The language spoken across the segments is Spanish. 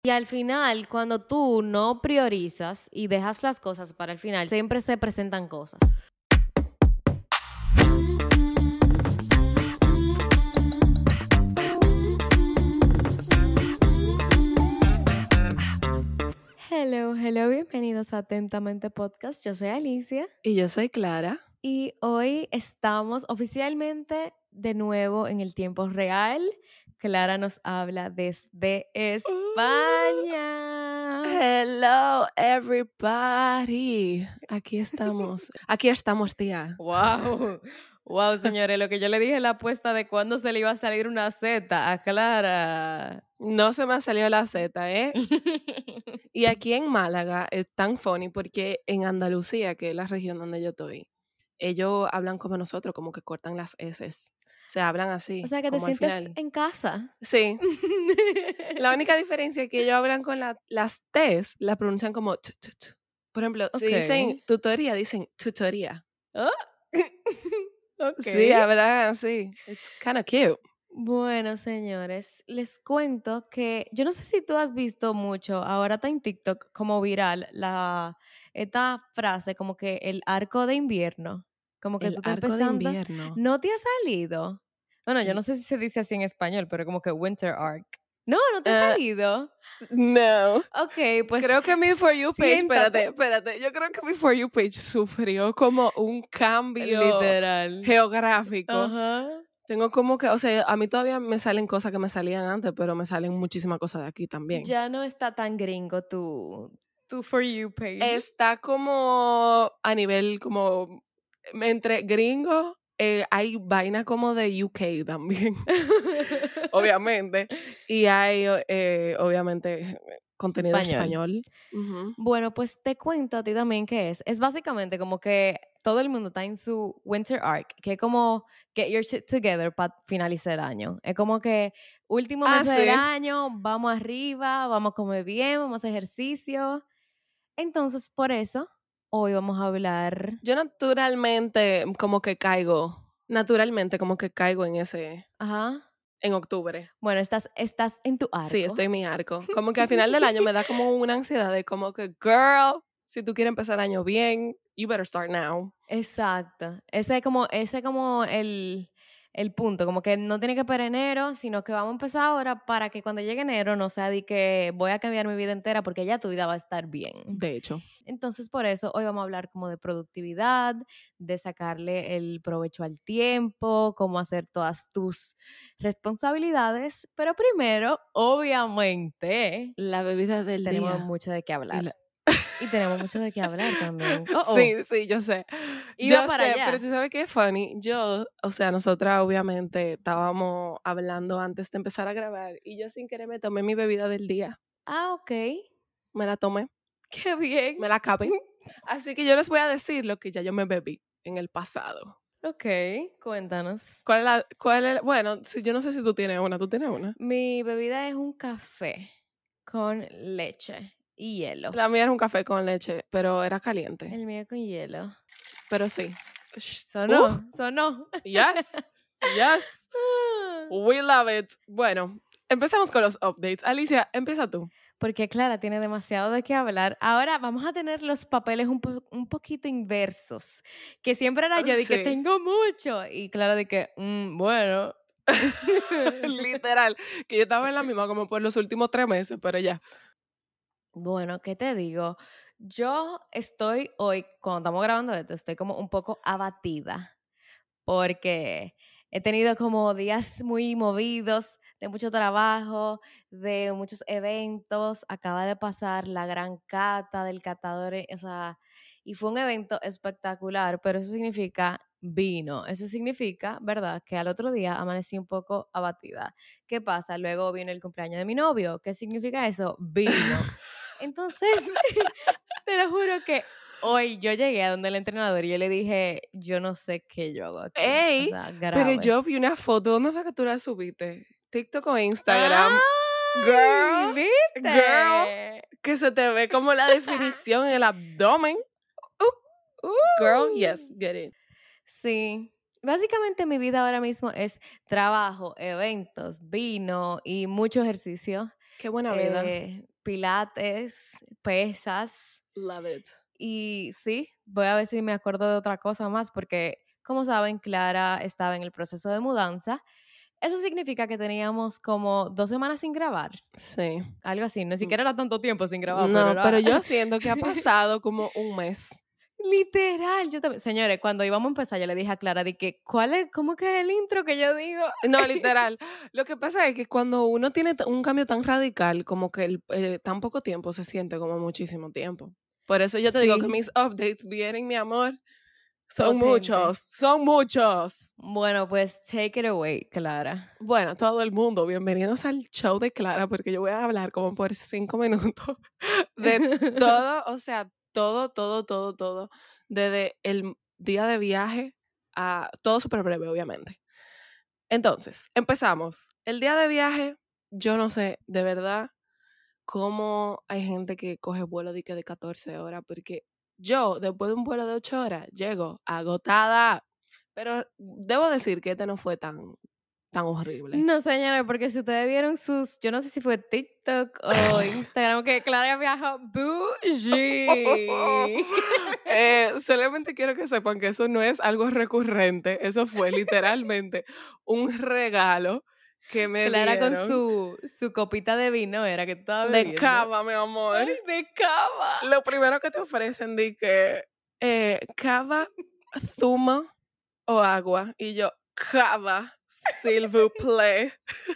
Y al final, cuando tú no priorizas y dejas las cosas para el final, siempre se presentan cosas. Hello, bienvenidos a Atentamente Podcast. Yo soy Alicia Y yo soy Clara. y hoy estamos oficialmente de nuevo en el tiempo real. Clara nos habla desde España. Hello, everybody. Aquí estamos. Aquí estamos, tía. Wow, señores, lo que yo le dije en la apuesta de cuándo se le iba a salir una Z a Clara. No se me ha salido la Z, ¿eh? Y aquí en Málaga es tan funny porque en Andalucía, que es la región donde yo estoy, ellos hablan como nosotros, como que cortan las S. Se hablan así, O sea, que te como al sientes final. en casa. Sí. La única diferencia es que ellos hablan con las T's, la pronuncian como t. Por ejemplo, si dicen Ok. tutoría, dicen tutoría. Oh. Ok. Sí, hablan así. It's kind of cute. Bueno, señores, les cuento que yo no sé si tú has visto mucho, ahora está en TikTok como viral esta frase como que el arco de invierno, como que El tú estás arco de empezando, invierno. ¿no te ha salido? Bueno, yo El- no sé si se dice así en español, pero como que winter arc. No, no te ha Ah, salido. no. Ok, pues Creo que mi For You page, siéntate. espérate. Yo creo que mi For You page sufrió como un cambio Literal. geográfico. Ajá. Tengo como que, o sea, a mí todavía me salen cosas que me salían antes, pero me salen muchísimas cosas de aquí también. Ya no está tan gringo tu For You page. Está como a nivel como entre gringos, hay vaina como de UK también, obviamente. Y hay, obviamente, contenido español. Ujú. Bueno, pues te cuento a ti también qué es. Es básicamente como que todo el mundo está en su winter arc, que es como get your shit together para finalizar el año. Es como que último mes del Sí. año, vamos arriba, vamos a comer bien, vamos a hacer ejercicio. Entonces, por eso, hoy vamos a hablar. Yo naturalmente como que caigo en ese, Ajá. en octubre. Bueno, estás en tu Sí, arco. estoy en mi arco. Como que al final del año me da como una ansiedad de como que, girl, si tú quieres empezar el año bien, you better start now. Exacto. Ese es como el punto, como que no tiene que esperar enero, sino que vamos a empezar ahora para que cuando llegue enero no sea de que voy a cambiar mi vida entera porque ya tu vida va a estar bien. De hecho. Entonces, por eso hoy vamos a hablar como de productividad, de sacarle el provecho al tiempo, cómo hacer todas tus responsabilidades, pero primero, obviamente, La bebida del tenemos día. mucho de qué Y hablar. la- Y tenemos mucho de qué hablar también. Sí, yo sé. Iba Yo para sé, pero allá. tú sabes qué es funny. O sea, nosotras obviamente estábamos hablando antes de empezar a grabar y yo sin querer me tomé mi bebida del día. Ah, ok. Me la tomé, Qué bien. me la acabé. Así que yo les voy a decir lo que ya yo me bebí en el pasado. Ok, cuéntanos. Bueno, yo no sé si tú tienes una, ¿tú tienes una? Mi bebida es un café con leche y hielo. La mía era un café con leche, pero era caliente. El mío con hielo. Pero sí. Sonó. Yes, yes. We love it. Bueno, empezamos con los updates. Alicia, empieza tú. Porque Clara tiene demasiado de qué hablar. Ahora vamos a tener los papeles un poquito inversos. Que siempre era yo de que Sí, tengo mucho. Y Clara de que, bueno. literal. Que yo estaba en la misma como por los últimos 3 meses, pero ya. Bueno, ¿qué te digo? Yo estoy hoy, cuando estamos grabando esto, estoy como un poco abatida porque he tenido como días muy movidos, de mucho trabajo, de muchos eventos. Acaba de pasar la gran cata del catador, o sea, y fue un evento espectacular, pero eso significa vino. Eso significa, ¿verdad?, que al otro día amanecí un poco abatida. ¿Qué pasa? Luego viene el cumpleaños de mi novio. ¿Qué significa eso? Vino. Entonces, te lo juro que hoy yo llegué a donde el entrenador y yo le dije, yo no sé qué yo hago aquí. O Ey, sea, pero grave. yo vi una foto. ¿Dónde fue que tú la subiste? TikTok o Instagram. ¡Ay! Girl, ¿Viste? que se te ve como la definición en el abdomen. Girl, yes, Uh. get it. Sí. Básicamente mi vida ahora mismo es trabajo, eventos, vino y mucho ejercicio. Qué buena vida. pilates, pesas. Love it. Y sí, voy a ver si me acuerdo de otra cosa más, porque como saben, Clara estaba en el proceso de mudanza. Eso significa que teníamos como 2 semanas sin grabar. Sí. Algo así, ni siquiera era tanto tiempo sin grabar, pero No, era... pero yo siento que ha pasado como un mes. Literal, yo también. Señores, cuando íbamos a empezar, yo le dije a Clara de que, ¿cómo que es el intro que yo digo? No, literal. Lo que pasa es que cuando uno tiene un cambio tan radical, como que tan poco tiempo se siente como muchísimo tiempo. Por eso yo te digo que Sí. mis updates vienen, mi amor. Son Potente. muchos. Bueno, pues take it away, Clara. Bueno, todo el mundo, bienvenidos al show de Clara, porque yo voy a hablar como por 5 minutos de todo, o sea, todo, desde el día de viaje a todo súper breve, obviamente. Entonces, empezamos. El día de viaje, yo no sé, de verdad, cómo hay gente que coge vuelo de 14 horas, porque yo, después de un vuelo de 8 horas, llego agotada. Pero debo decir que este no fue tan horrible. No, señora, porque si ustedes vieron yo no sé si fue TikTok o Instagram, que Clara viajó bougie. Solamente quiero que sepan que eso no es algo recurrente. Eso fue literalmente un regalo que me Clara dieron. con su copita de vino, era que estaba De bebiendo. cava, mi amor. Ay, de cava. Lo primero que te ofrecen de que cava, zumo o agua. Y yo, cava, s'il vous plaît.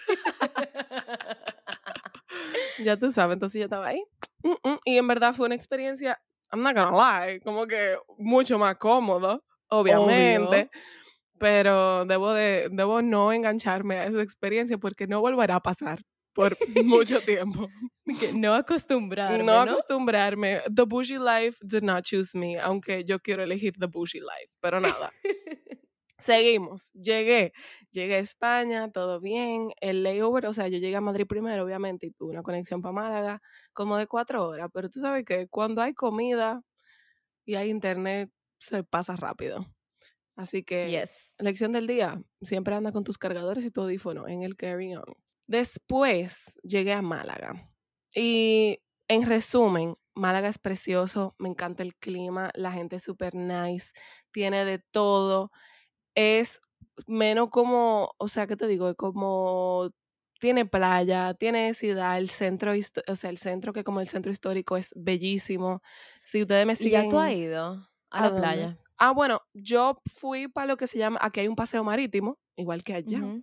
Ya tú sabes, entonces yo estaba ahí. Y en verdad fue una experiencia, I'm not gonna lie, como que mucho más cómodo, obviamente. Obvio. Pero debo no engancharme a esa experiencia porque no volverá a pasar por mucho tiempo. Que no acostumbrarme, No ¿no? acostumbrarme. The bougie life did not choose me, aunque yo quiero elegir the bougie life, pero nada. Seguimos. Llegué a España, todo bien. El layover, o sea, yo llegué a Madrid primero, obviamente, y tuve una conexión para Málaga como de 4 horas. Pero tú sabes que cuando hay comida y hay internet, se pasa rápido. Así que, Yes. lección del día, siempre anda con tus cargadores y tu audífono en el carry-on. Después llegué a Málaga. Y en resumen, Málaga es precioso, me encanta el clima, la gente es súper nice, tiene de todo. Es menos como, o sea, ¿qué te digo? Es como tiene playa, tiene ciudad, el centro, o sea, el centro que como el centro histórico es bellísimo. Si ustedes me ¿Y ya tú has siguen, ido a ¿a la dónde? playa? Bueno, yo fui para lo que se llama, aquí hay un paseo marítimo, igual que allá. Ujú.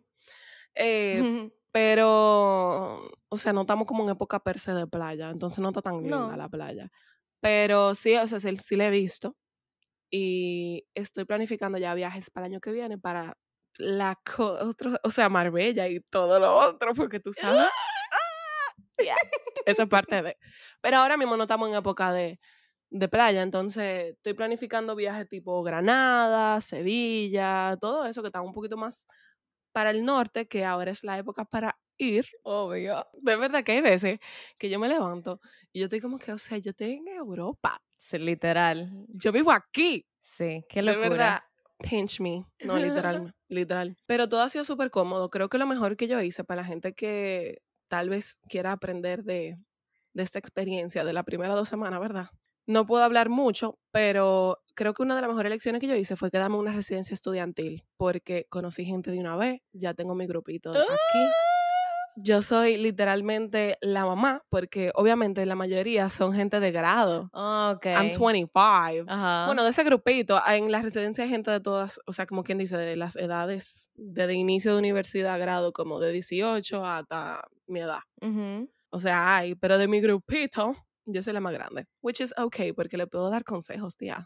Pero, o sea, no estamos como en época per se de playa, entonces no está tan linda No. la playa. Pero sí, o sea, sí la he visto. Y estoy planificando ya viajes para el año que viene para o sea, Marbella y todo lo otro, porque tú sabes. Yeah, esa es parte de. Pero ahora mismo no estamos en época de playa, entonces estoy planificando viajes tipo Granada, Sevilla, todo eso que está un poquito más para el norte, que ahora es la época para ir. Obvio. De verdad que hay veces que yo me levanto y yo estoy como que, o sea, yo estoy en Europa. Sí, literal. Yo vivo aquí. Sí, qué De locura. verdad, pinch me. No, literal. Pero todo ha sido súper cómodo. Creo que lo mejor que yo hice para la gente que tal vez quiera aprender de esta experiencia de la primera 2 semanas, ¿verdad? No puedo hablar mucho, pero creo que una de las mejores lecciones que yo hice fue quedarme en una residencia estudiantil, porque conocí gente de una vez, ya tengo mi grupito aquí. Yo soy literalmente la mamá, porque obviamente la mayoría son gente de grado. Ok. I'm 25. Ajá. Bueno, de ese grupito, en la residencia hay gente de todas, o sea, como quien dice, de las edades, desde inicio de universidad, grado, como de 18 hasta mi edad. Ujú. O sea, hay, pero de mi grupito, yo soy la más grande. Which is okay, porque le puedo dar consejos, tía.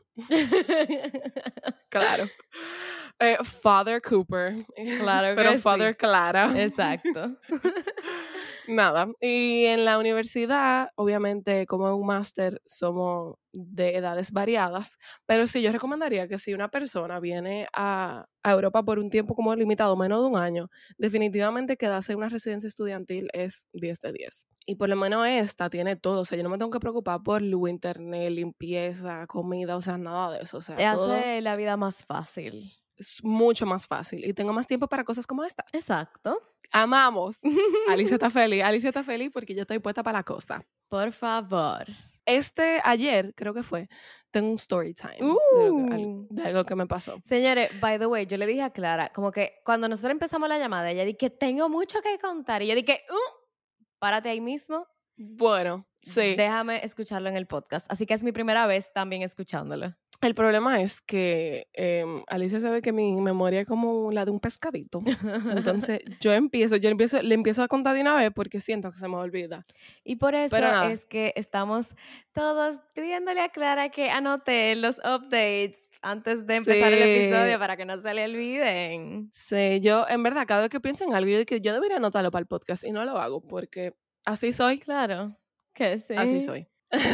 Claro. Father Cooper. Claro pero que Father sí. Clara. Exacto. Nada. Y en la universidad, obviamente, como en un máster, somos de edades variadas. Pero sí, yo recomendaría que si una persona viene a Europa por un tiempo como limitado, menos de un año, definitivamente quedarse en una residencia estudiantil es 10 de 10. Y por lo menos esta tiene todo. O sea, yo no me tengo que preocupar por luz, internet, limpieza, comida, o sea, nada de eso. O sea, Te todo hace la vida más fácil. es mucho más fácil. Y tengo más tiempo para cosas como esta. Exacto. Amamos. Alicia está feliz porque yo estoy puesta para la cosa. Por favor. Ayer, creo que fue, tengo un story time de algo que me pasó. Señores, by the way, yo le dije a Clara, como que cuando nosotros empezamos la llamada, ella dije que tengo mucho que contar. Y yo dije, párate ahí mismo. Bueno, sí. Déjame escucharlo en el podcast. Así que es mi primera vez también escuchándolo. El problema es que Alicia sabe que mi memoria es como la de un pescadito. Entonces le empiezo a contar de una vez porque siento que se me olvida. Y por eso es que estamos todos pidiéndole a Clara que anote los updates antes de empezar el episodio para que no se le olviden. Sí, yo en verdad cada vez que pienso en algo, yo digo que yo debería anotarlo para el podcast y no lo hago porque así soy. Claro, que sí. Así soy.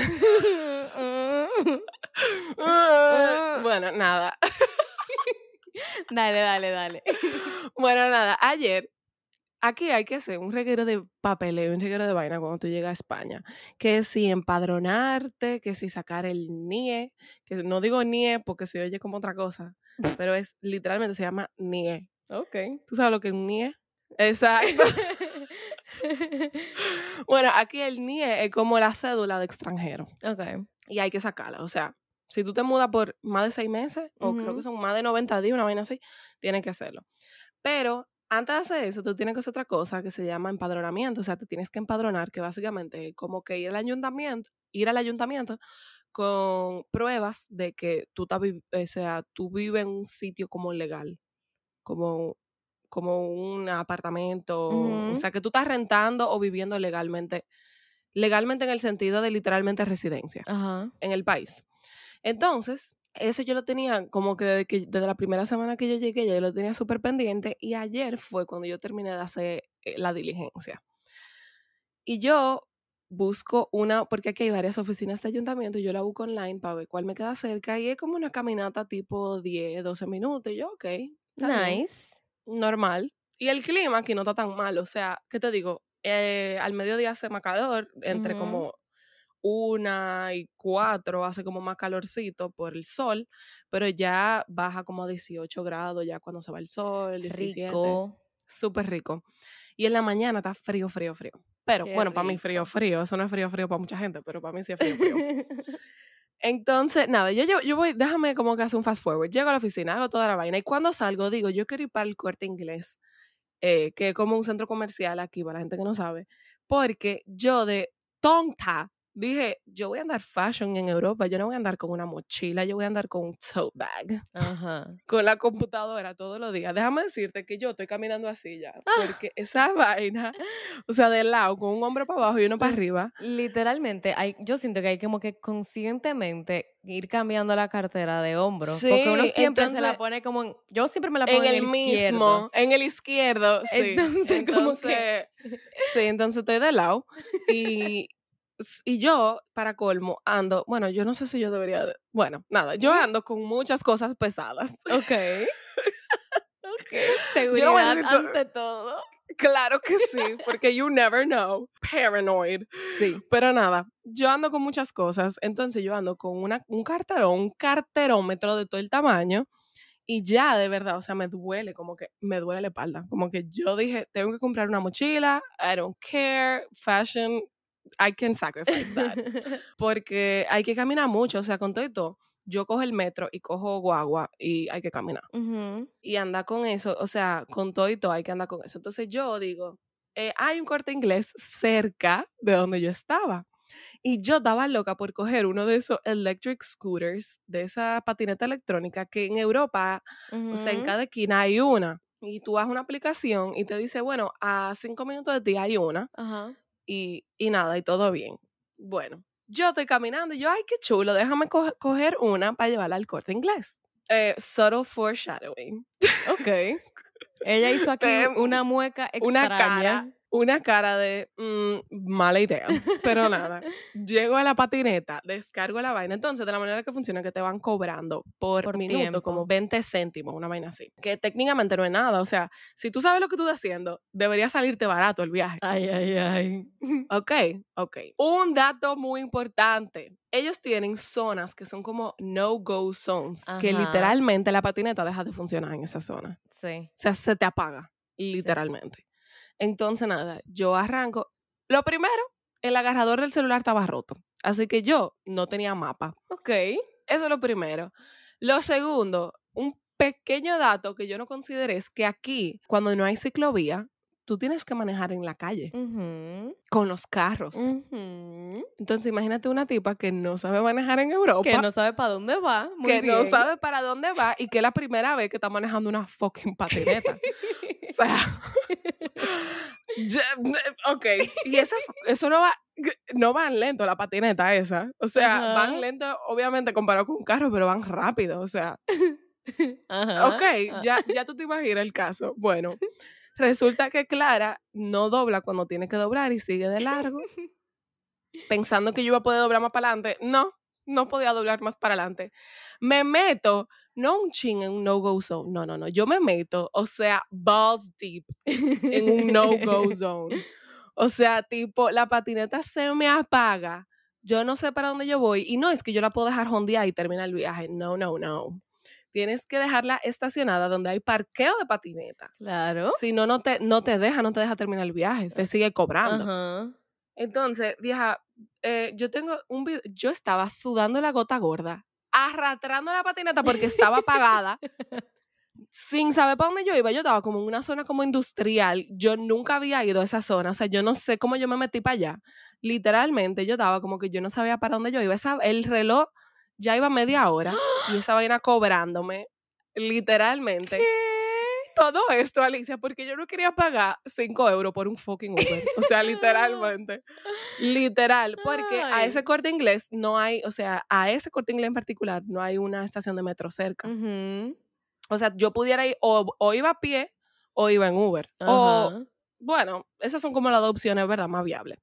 Bueno, nada. Dale. Bueno, nada, ayer, aquí hay que hacer un reguero de papeleo, un reguero de vaina cuando tú llegas a España. Que si empadronarte, que si sacar el NIE, que no digo NIE porque se oye como otra cosa, pero es literalmente se llama NIE. Ok. ¿Tú sabes lo que es un NIE? Exacto. Bueno, aquí el NIE es como la cédula de extranjero. Ok. Y hay que sacarla, o sea, si tú te mudas por más de 6 meses, o creo que son más de 90 días, una vaina así, tienes que hacerlo. Pero antes de hacer eso, tú tienes que hacer otra cosa que se llama empadronamiento. O sea, te tienes que empadronar, que básicamente es como que ir al ayuntamiento con pruebas de que tú vives en un sitio como legal, como un apartamento, o sea, que tú estás rentando o viviendo legalmente en el sentido de literalmente residencia en el país. Entonces, eso yo lo tenía como que desde la primera semana que yo llegué, ya yo lo tenía súper pendiente y ayer fue cuando yo terminé de hacer la diligencia. Y yo busco porque aquí hay varias oficinas de ayuntamiento y yo la busco online para ver cuál me queda cerca y es como una caminata tipo 10, 12 minutos y yo, ok, está nice. bien, normal. Y el clima aquí no está tan mal, o sea, ¿qué te digo? Al mediodía hace más calor, entre como 1 y 4 hace como más calorcito por el sol, pero ya baja como a 18 grados ya cuando se va el sol, 17. Rico. Súper rico. Y en la mañana está frío. Pero Qué bueno, para mí frío. Eso no es frío para mucha gente, pero para mí sí es frío. Entonces, nada, yo voy, déjame como que hacer un fast forward. Llego a la oficina, hago toda la vaina y cuando salgo digo, yo quiero ir para el Corte Inglés, que es como un centro comercial aquí para la gente que no sabe, porque yo de tonta dije, yo voy a andar fashion en Europa, yo no voy a andar con una mochila, yo voy a andar con un tote bag, con la computadora todos los días. Déjame decirte que yo estoy caminando así ya, porque esa vaina, o sea, de lado, con un hombro para abajo y uno para arriba. Literalmente, yo siento que hay como que conscientemente ir cambiando la cartera de hombro, Sí, porque uno siempre entonces, se la pone como, yo siempre me la pongo en el izquierdo. Mismo, en el izquierdo, sí. Entonces como que... Sí, entonces estoy de lado y yo, para colmo, ando, bueno, yo no sé si yo debería, bueno, nada, yo ando con muchas cosas pesadas. Ok. Seguridad ante todo. Claro que sí, porque you never know. Paranoid. Sí. Pero nada, yo ando con muchas cosas, entonces yo ando con un carterómetro de todo el tamaño y ya de verdad, o sea, me duele la espalda. Como que yo dije, tengo que comprar una mochila, I don't care, fashion, I can sacrifice that. Porque hay que caminar mucho, o sea, con todo y todo. Yo cojo el metro y cojo guagua y hay que caminar. Y anda con eso, o sea, con todo y todo hay que andar con eso. Entonces yo digo, hay un Corte Inglés cerca de donde yo estaba. Y yo estaba loca por coger uno de esos electric scooters, de esa patineta electrónica que en Europa, o sea, en cada esquina hay una. Y tú haces una aplicación y te dice, bueno, a 5 minutos de ti hay una. Y nada, y todo bien. Bueno, yo estoy caminando y yo, ay, qué chulo, déjame coger una para llevarla al Corte Inglés. Subtle foreshadowing. Ok. Ella hizo aquí una mueca extraña. Una cara de mala idea. Pero nada, llego a la patineta, descargo la vaina. Entonces, de la manera que funciona es que te van cobrando por minuto tiempo. como 20 céntimos, una vaina así. Que técnicamente no es nada. O sea, si tú sabes lo que tú estás haciendo, debería salirte barato el viaje. Ay. Ok. Un dato muy importante. Ellos tienen zonas que son como no-go zones, que literalmente la patineta deja de funcionar en esa zona. Sí. O sea, se te apaga, literalmente. Sí. Entonces, nada, yo arranco. Lo primero el agarrador del celular estaba roto. Así que yo no tenía mapa. Ok. Eso es lo primero. Lo segundo, un pequeño dato que yo no consideré es que aquí, cuando no hay ciclovía, tú tienes que manejar en la calle con los carros. Entonces, imagínate una tipa que no sabe manejar en Europa. Que no sabe para dónde va. Muy que bien. no sabe para dónde va y que es la primera vez que está manejando una fucking patineta. O sea, ok. Y eso no van lento la patineta esa. O sea, van lento, obviamente, comparado con un carro, pero van rápido. O sea, ok, ya tú te imaginas el caso. Bueno, resulta que Clara no dobla cuando tiene que doblar y sigue de largo. Pensando que yo iba a poder doblar más para adelante. No podía doblar más para adelante. Me meto, no un chin en un no-go zone. No. Yo me meto, o sea, balls deep en un no-go zone. O sea, tipo, la patineta se me apaga. Yo no sé para dónde yo voy. Y no es que yo la puedo dejar hondear y terminar el viaje. No. Tienes que dejarla estacionada donde hay parqueo de patineta. Claro. Si no, no te deja terminar el viaje. Te sigue cobrando. Ajá. Entonces, vieja, yo tengo un video, yo estaba sudando la gota gorda, arrastrando la patineta porque estaba apagada, sin saber para dónde yo iba. Yo estaba como en una zona como industrial. Yo nunca había ido a esa zona. O sea, yo no sé cómo yo me metí para allá. Literalmente, yo estaba como que yo no sabía para dónde yo iba. El reloj ya iba media hora y esa vaina cobrándome. Literalmente. ¿Qué? Todo esto, Alicia, porque yo no quería pagar 5 euros por un fucking Uber. O sea, literalmente. Literal. Porque a ese Corte Inglés no hay, o sea, a ese Corte Inglés en particular no hay una estación de metro cerca. O sea, yo pudiera ir o iba a pie o iba en Uber. O, bueno, esas son como las dos opciones, ¿verdad? Más viables.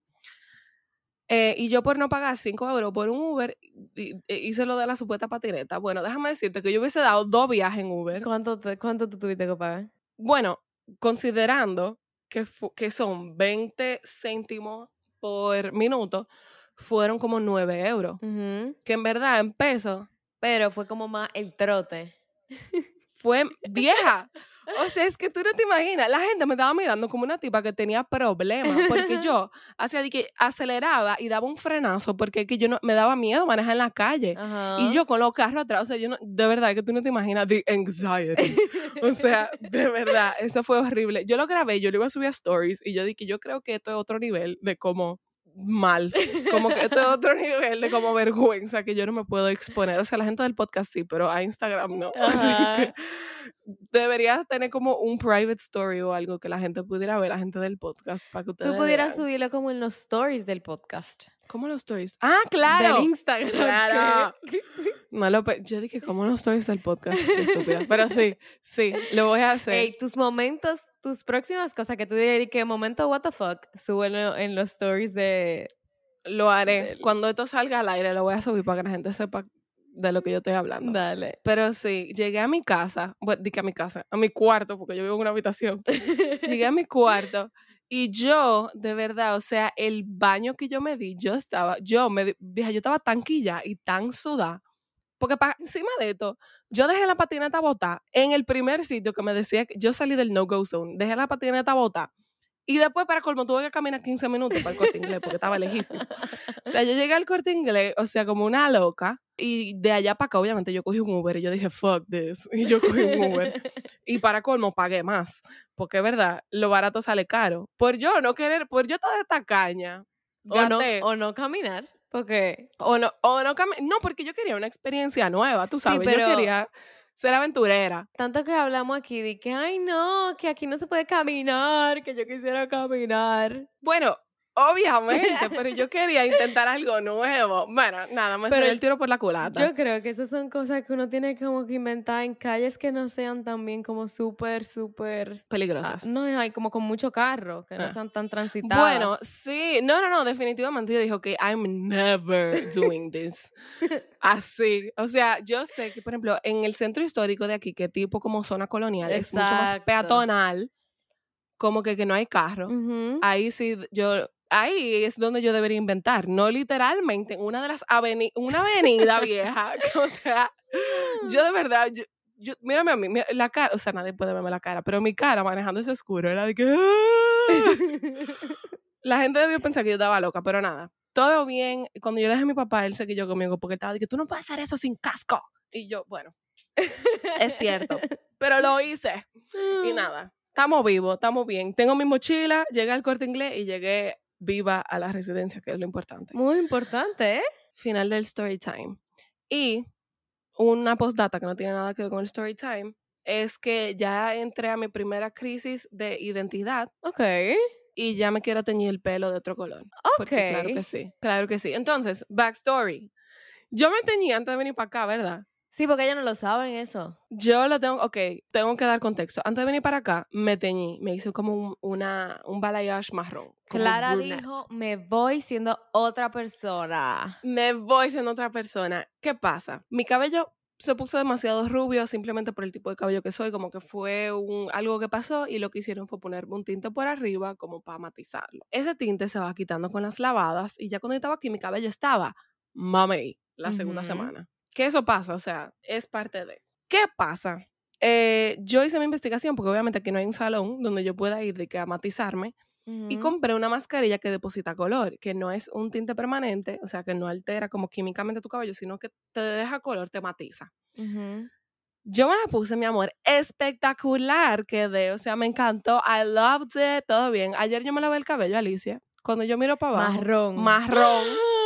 Y yo por no pagar 5 euros por un Uber, hice lo de la supuesta patineta. Bueno, déjame decirte que yo hubiese dado 2 viajes en Uber. ¿Cuánto tú tuviste que pagar? Bueno, considerando que son 20 céntimos por minuto, fueron como 9 euros. Que en verdad, en pesos... Pero fue como más el trote. Fue vieja. O sea, es que tú no te imaginas. La gente me estaba mirando como una tipa que tenía problemas. Porque yo hacía de que aceleraba y daba un frenazo porque que yo me daba miedo manejar en la calle. Y yo con los carros atrás. O sea, de verdad que tú no te imaginas the anxiety. O sea, de verdad, eso fue horrible. Yo lo grabé, yo lo iba a subir a stories y yo dije, yo creo que esto es otro nivel de cómo mal, como que esto es otro nivel de como vergüenza que yo no me puedo exponer. O sea, la gente del podcast sí, pero a Instagram no. Así que deberías tener como un private story o algo que la gente pudiera ver, la gente del podcast, para que ustedes Tú pudieras vean. subirlo como en los stories del podcast. ¿Cómo los stories? ¡Ah, claro! Del Instagram. ¡Claro! Yo dije, ¿cómo los stories del podcast? Qué estúpida. Pero sí, lo voy a hacer. Ey, tus momentos, tus próximas cosas que tú dirías que momento what the fuck, súbelo en los stories de... Lo haré. Cuando esto salga al aire, lo voy a subir para que la gente sepa de lo que yo estoy hablando. Dale. Pero sí, llegué a mi casa, bueno, dije a mi casa, a mi cuarto, porque yo vivo en una habitación. Llegué a mi cuarto y yo, de verdad, o sea, el baño que yo me di, yo estaba tan quilla y tan sudada. Porque encima de esto, yo dejé la patineta botada en el primer sitio que me decía que yo salí del no-go zone, dejé la patineta botada. Y después, para colmo, tuve que caminar 15 minutos para el Corte Inglés porque estaba lejísimo. O sea, yo llegué al Corte Inglés, o sea, como una loca. Y de allá para acá, obviamente, yo cogí un Uber y yo dije, fuck this. Y yo cogí un Uber. Y para colmo, pagué más. Porque, es verdad, lo barato sale caro. Por yo estar de tacaña. O no caminar, porque... No, porque yo quería una experiencia nueva, tú sabes. Sí, pero... Yo quería ser aventurera. Tanto que hablamos aquí de que, ay no, que aquí no se puede caminar, que yo quisiera caminar. Bueno, obviamente, pero yo quería intentar algo nuevo. Bueno, nada, me salió el tiro por la culata. Yo creo que esas son cosas que uno tiene como que inventar en calles que no sean también como súper peligrosas. No, hay como con mucho carro, que no sean tan transitadas. Bueno, sí, no, definitivamente yo dijo que I'm never doing this. Así, o sea, yo sé que, por ejemplo, en el centro histórico de aquí, que tipo como zona colonial, es mucho más peatonal, como que no hay carro. Ahí sí, ahí es donde yo debería inventar, no literalmente una de las una avenida vieja, que, o sea, yo de verdad, yo mírame a mí, la cara, o sea, nadie puede verme la cara, pero mi cara manejando ese oscuro era de que La gente debió pensar que yo estaba loca, pero nada. Todo bien. Cuando yo le dije a mi papá, él se quilló conmigo porque estaba diciendo, tú no puedes hacer eso sin casco. Y yo, bueno, es cierto, pero lo hice. Y nada, estamos vivos, estamos bien. Tengo mi mochila, llegué al Corte Inglés y llegué viva a la residencia, que es lo importante. Muy importante, ¿eh? Final del story time. Y una postdata que no tiene nada que ver con el story time es que ya entré a mi primera crisis de identidad. Ok. Y ya me quiero teñir el pelo de otro color. Porque claro que sí, claro que sí. Entonces, backstory. Yo me teñí antes de venir para acá, ¿verdad? Sí, porque ellos no lo saben eso. Yo lo tengo, tengo que dar contexto. Antes de venir para acá, me teñí, me hice como un balayage marrón. Clara dijo, me voy siendo otra persona. Me voy siendo otra persona. ¿Qué pasa? Mi cabello se puso demasiado rubio simplemente por el tipo de cabello que soy, como que fue algo que pasó y lo que hicieron fue ponerme un tinte por arriba como para matizarlo. Ese tinte se va quitando con las lavadas y ya cuando yo estaba aquí mi cabello estaba mamey la segunda semana. Que eso pasa, o sea, es parte de. ¿Qué pasa? Yo hice mi investigación porque obviamente aquí no hay un salón donde yo pueda ir de que a matizarme. Y compré una mascarilla que deposita color, que no es un tinte permanente, o sea, que no altera como químicamente tu cabello, sino que te deja color, te matiza. Yo me la puse, mi amor, espectacular quedé, o sea, me encantó, I loved it, todo bien. Ayer yo me lavé el cabello, Alicia, cuando yo miro para abajo. Marrón.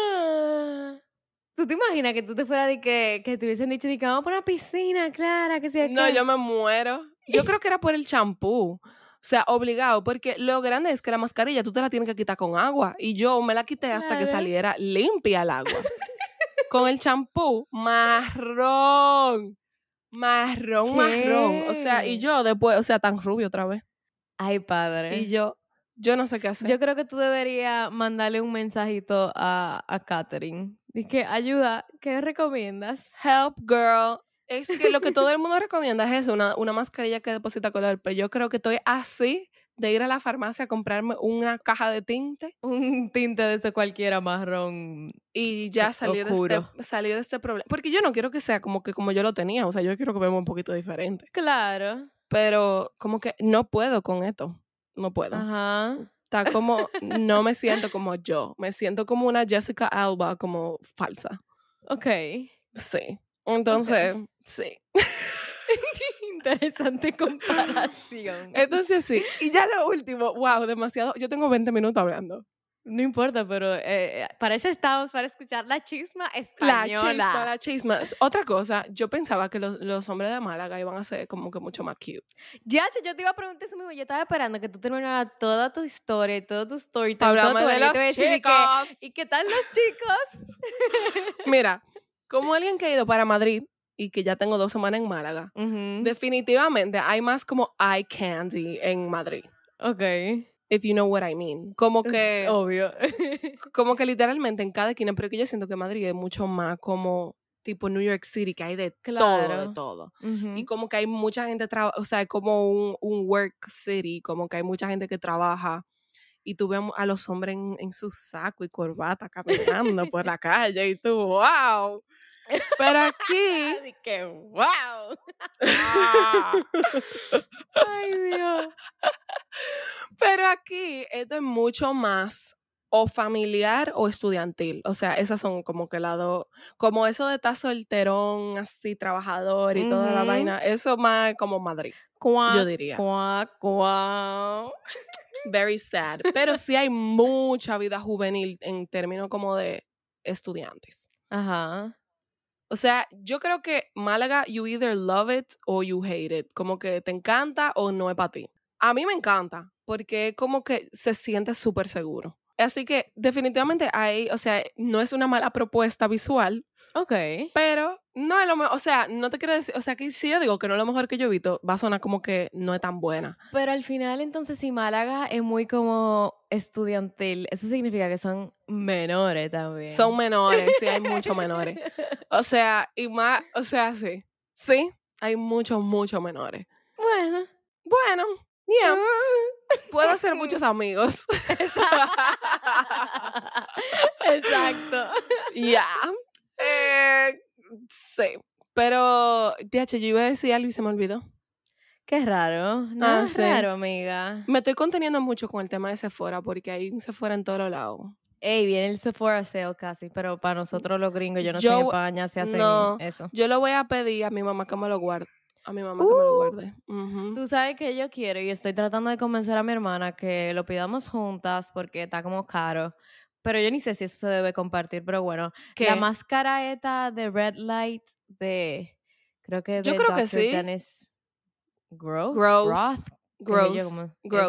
¿Tú te imaginas que tú te fueras de que te hubiesen dicho de que vamos por una piscina, Clara, que sea No, yo me muero. Yo creo que era por el champú. O sea, obligado, porque lo grande es que la mascarilla tú te la tienes que quitar con agua. Y yo me la quité hasta que saliera limpia el agua. Con el champú, marrón. Marrón. O sea, y yo después, o sea, tan rubio otra vez. Ay, padre. Y yo no sé qué hacer. Yo creo que tú deberías mandarle un mensajito a Katherine. Dice, ayuda, ¿qué recomiendas? Help, girl. Es que lo que todo el mundo recomienda es eso, una mascarilla que deposita color, pero yo creo que estoy así de ir a la farmacia a comprarme una caja de tinte. Un tinte de ese cualquiera marrón. Y ya salir de este problema. Porque yo no quiero que sea como yo lo tenía, o sea, yo quiero que veamos un poquito diferente. Claro. Pero como que no puedo con esto, no puedo. Ajá. Está como, no me siento como yo, me siento como una Jessica Alba, como falsa. Ok. Sí. Entonces, sí. Interesante comparación. Entonces sí. Y ya lo último, wow, demasiado. Yo tengo 20 minutos hablando. No importa, pero para eso estamos, para escuchar la chisma española. La chisma. Otra cosa, yo pensaba que los hombres de Málaga iban a ser como que mucho más cute. Ya, yo te iba a preguntar eso mismo. Yo estaba esperando que tú terminaras toda tu historia, todo tu story. Háblame de los chicos. ¿Y qué tal los chicos? Mira, como alguien que ha ido para Madrid y que ya tengo 2 semanas en Málaga, definitivamente hay más como eye candy en Madrid. Ok. If you know what I mean. Como que... Es obvio. Como que literalmente en cada esquina, pero que yo siento que Madrid es mucho más como tipo New York City, que hay de todo. Y como que hay mucha gente, o sea, como un work city, como que hay mucha gente que trabaja. Y tú ves a los hombres en su saco y corbata caminando por la calle y tú, wow. Pero aquí... ¡Qué wow! ¡Ay, Dios! Pero aquí esto es mucho más o familiar o estudiantil. O sea, esas son como que como eso de estar solterón, así, trabajador y toda la vaina. Eso más como Madrid, yo diría. Very sad. Pero sí hay mucha vida juvenil en términos como de estudiantes. Ajá. O sea, yo creo que Málaga, you either love it or you hate it. Como que te encanta o no es para ti. A mí me encanta porque como que se siente súper seguro. Así que definitivamente o sea, no es una mala propuesta visual. Ok. Pero no es lo mejor, o sea, no te quiero decir, o sea, que si yo digo que no es lo mejor que yo he visto, va a sonar como que no es tan buena. Pero al final, entonces, si Málaga es muy como estudiantil, eso significa que son menores también. Son menores, sí, hay muchos menores. O sea, y más, o sea, sí. Sí, hay muchos menores. Bueno, yeah. Puedo hacer muchos amigos. Exacto. Ya. Sí. Pero, DH, yo iba a decir algo y se me olvidó. Qué raro. No es sí. raro, amiga. Me estoy conteniendo mucho con el tema de Sephora porque hay un Sephora en todos lados. Ey, viene el Sephora sale casi, pero para nosotros los gringos, yo no sé en Yo, España si hacen no, eso. yo lo voy a pedir a mi mamá que me lo guarde. A mi mamá que me lo guarde. Ujú. Tú sabes que yo quiero y estoy tratando de convencer a mi hermana que lo pidamos juntas porque está como caro. Pero yo ni sé si eso se debe compartir, pero bueno. ¿Qué? La máscara esta de Red Light de, creo que Yo de creo que Dr. sí. Dennis Gross. Gross. Gross.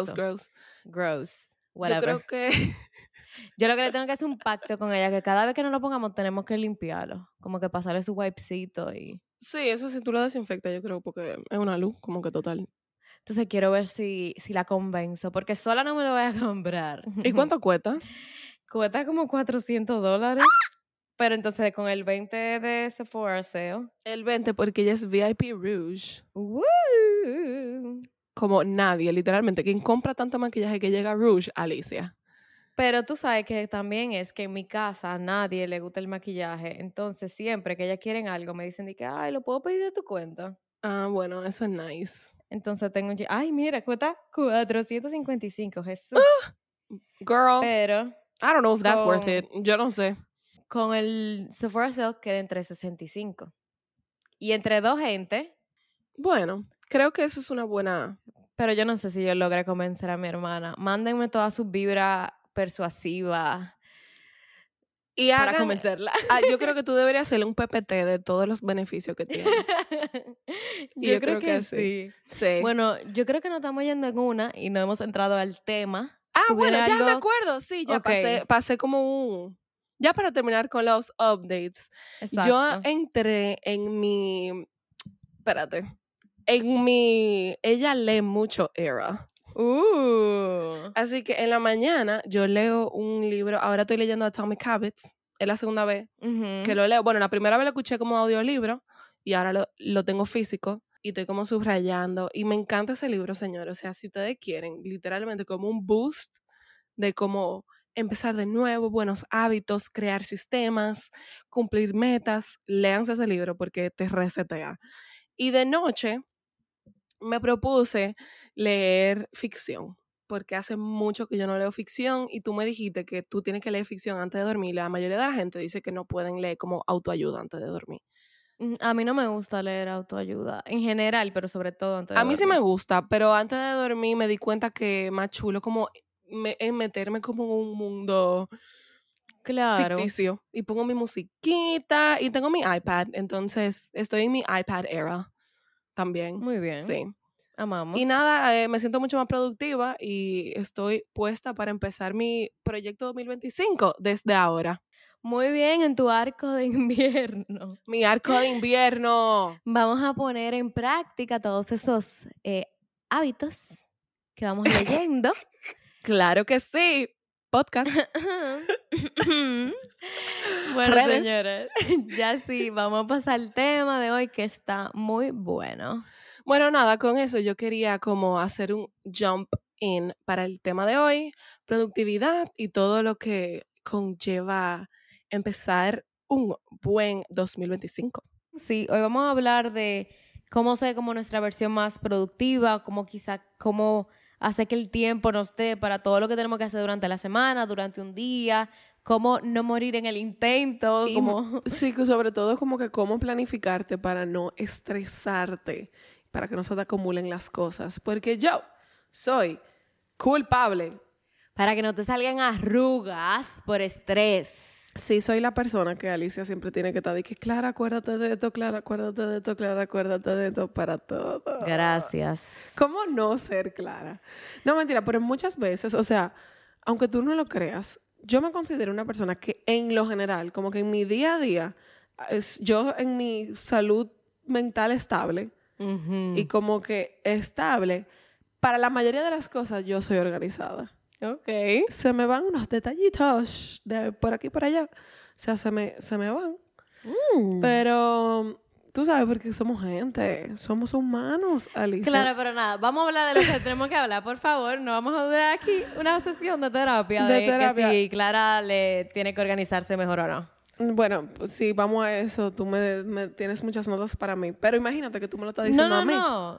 Gross. Whatever. Yo creo que... Yo lo que le tengo que hacer es un pacto con ella, que cada vez que nos lo pongamos tenemos que limpiarlo. Como que pasarle su wipecito y... Sí, eso sí tú lo desinfectas, yo creo, porque es una luz como que total. Entonces quiero ver si la convenzo, porque sola no me lo voy a comprar. ¿Y cuánto cuesta? Cuesta como $400. Pero entonces con el 20 de Sephora sale. El 20 porque ella es VIP Rouge. ¡Woo! Como nadie, literalmente. Quien compra tanto maquillaje que llega a Rouge, Alicia. Pero tú sabes que también es que en mi casa a nadie le gusta el maquillaje. Entonces siempre que ellas quieren algo me dicen de que, ay, ¿lo puedo pedir de tu cuenta? Ah, bueno, eso es nice. Entonces tengo un... Ay, mira, cuesta $455, Jesús. Girl, Pero I don't know if that's worth it. Yo no sé. con el Sephora sale queda entre $65. Y entre dos gente, Bueno, creo que eso es una buena... pero yo no sé si yo logré convencer a mi hermana. Mándenme toda su vibra persuasiva Y para hagan... convencerla. yo creo que tú deberías hacerle un PPT de todos los beneficios que tiene. yo creo que sí. Sí. Bueno, yo creo que nos estamos yendo en una y no hemos entrado al tema. Ah, bueno, ya algo? me acuerdo. Sí, ya Ok. pasé como un... Ya para terminar con los updates. Exacto. Yo entré en mi... Espérate. En mi... Ella lee mucho era. Así que en la mañana yo leo un libro. Ahora estoy leyendo Atomic Habits. Es la segunda vez que lo leo. Bueno, la primera vez lo escuché como audiolibro y ahora lo tengo físico y estoy como subrayando. Y me encanta ese libro, señor. O sea, si ustedes quieren, literalmente como un boost de cómo empezar de nuevo, buenos hábitos, crear sistemas, cumplir metas, léanse ese libro porque te resetea. Y de noche me propuse leer ficción, porque hace mucho que yo no leo ficción y tú me dijiste que tú tienes que leer ficción antes de dormir. La mayoría de la gente dice que no pueden leer como autoayuda antes de dormir. A mí no me gusta leer autoayuda, en general, pero sobre todo antes de A mí dormir. sí me gusta, pero antes de dormir me di cuenta que más chulo como meterme como en un mundo claro. ficticio. Y pongo mi musiquita y tengo mi iPad, entonces estoy en mi iPad era también. Muy bien. Sí. Amamos. Y nada, me siento mucho más productiva y estoy puesta para empezar mi proyecto 2025 desde ahora. Muy bien, en tu arco de invierno. Mi arco de invierno. Vamos a poner en práctica todos esos hábitos que vamos leyendo. Claro que sí. Podcast. Bueno, Redes. señores, ya sí, vamos a pasar al tema de hoy que está muy bueno. Bueno, nada, con eso yo quería como hacer un jump in para el tema de hoy, productividad y todo lo que conlleva empezar un buen 2025. Sí, hoy vamos a hablar de cómo ser como nuestra versión más productiva, cómo hacer que el tiempo nos dé para todo lo que tenemos que hacer durante la semana, durante un día, cómo no morir en el intento, Sí, sobre todo como que cómo planificarte para no estresarte, para que no se te acumulen las cosas, porque yo soy culpable. Para que no te salgan arrugas por estrés. Sí, soy la persona que Alicia siempre tiene que estar de que, Clara, acuérdate de esto, Clara, acuérdate de esto, Clara, acuérdate de esto para todo. Gracias. ¿Cómo no ser Clara? No, mentira, pero muchas veces, o sea, aunque tú no lo creas, yo me considero una persona que en lo general, como que en mi día a día, yo en mi salud mental estable y como que estable, para la mayoría de las cosas yo soy organizada. Ok. Se me van unos detallitos de por aquí y por allá. O sea, se me van. Pero tú sabes, porque somos gente, somos humanos, Alicia. Claro, pero nada, vamos a hablar de lo que tenemos que hablar, por favor. No vamos a durar aquí una sesión de terapia. Que si Clara le tiene que organizarse mejor o no. Bueno, pues sí, vamos a eso. Tú me tienes muchas notas para mí. Pero imagínate que tú me lo estás diciendo a mí. No.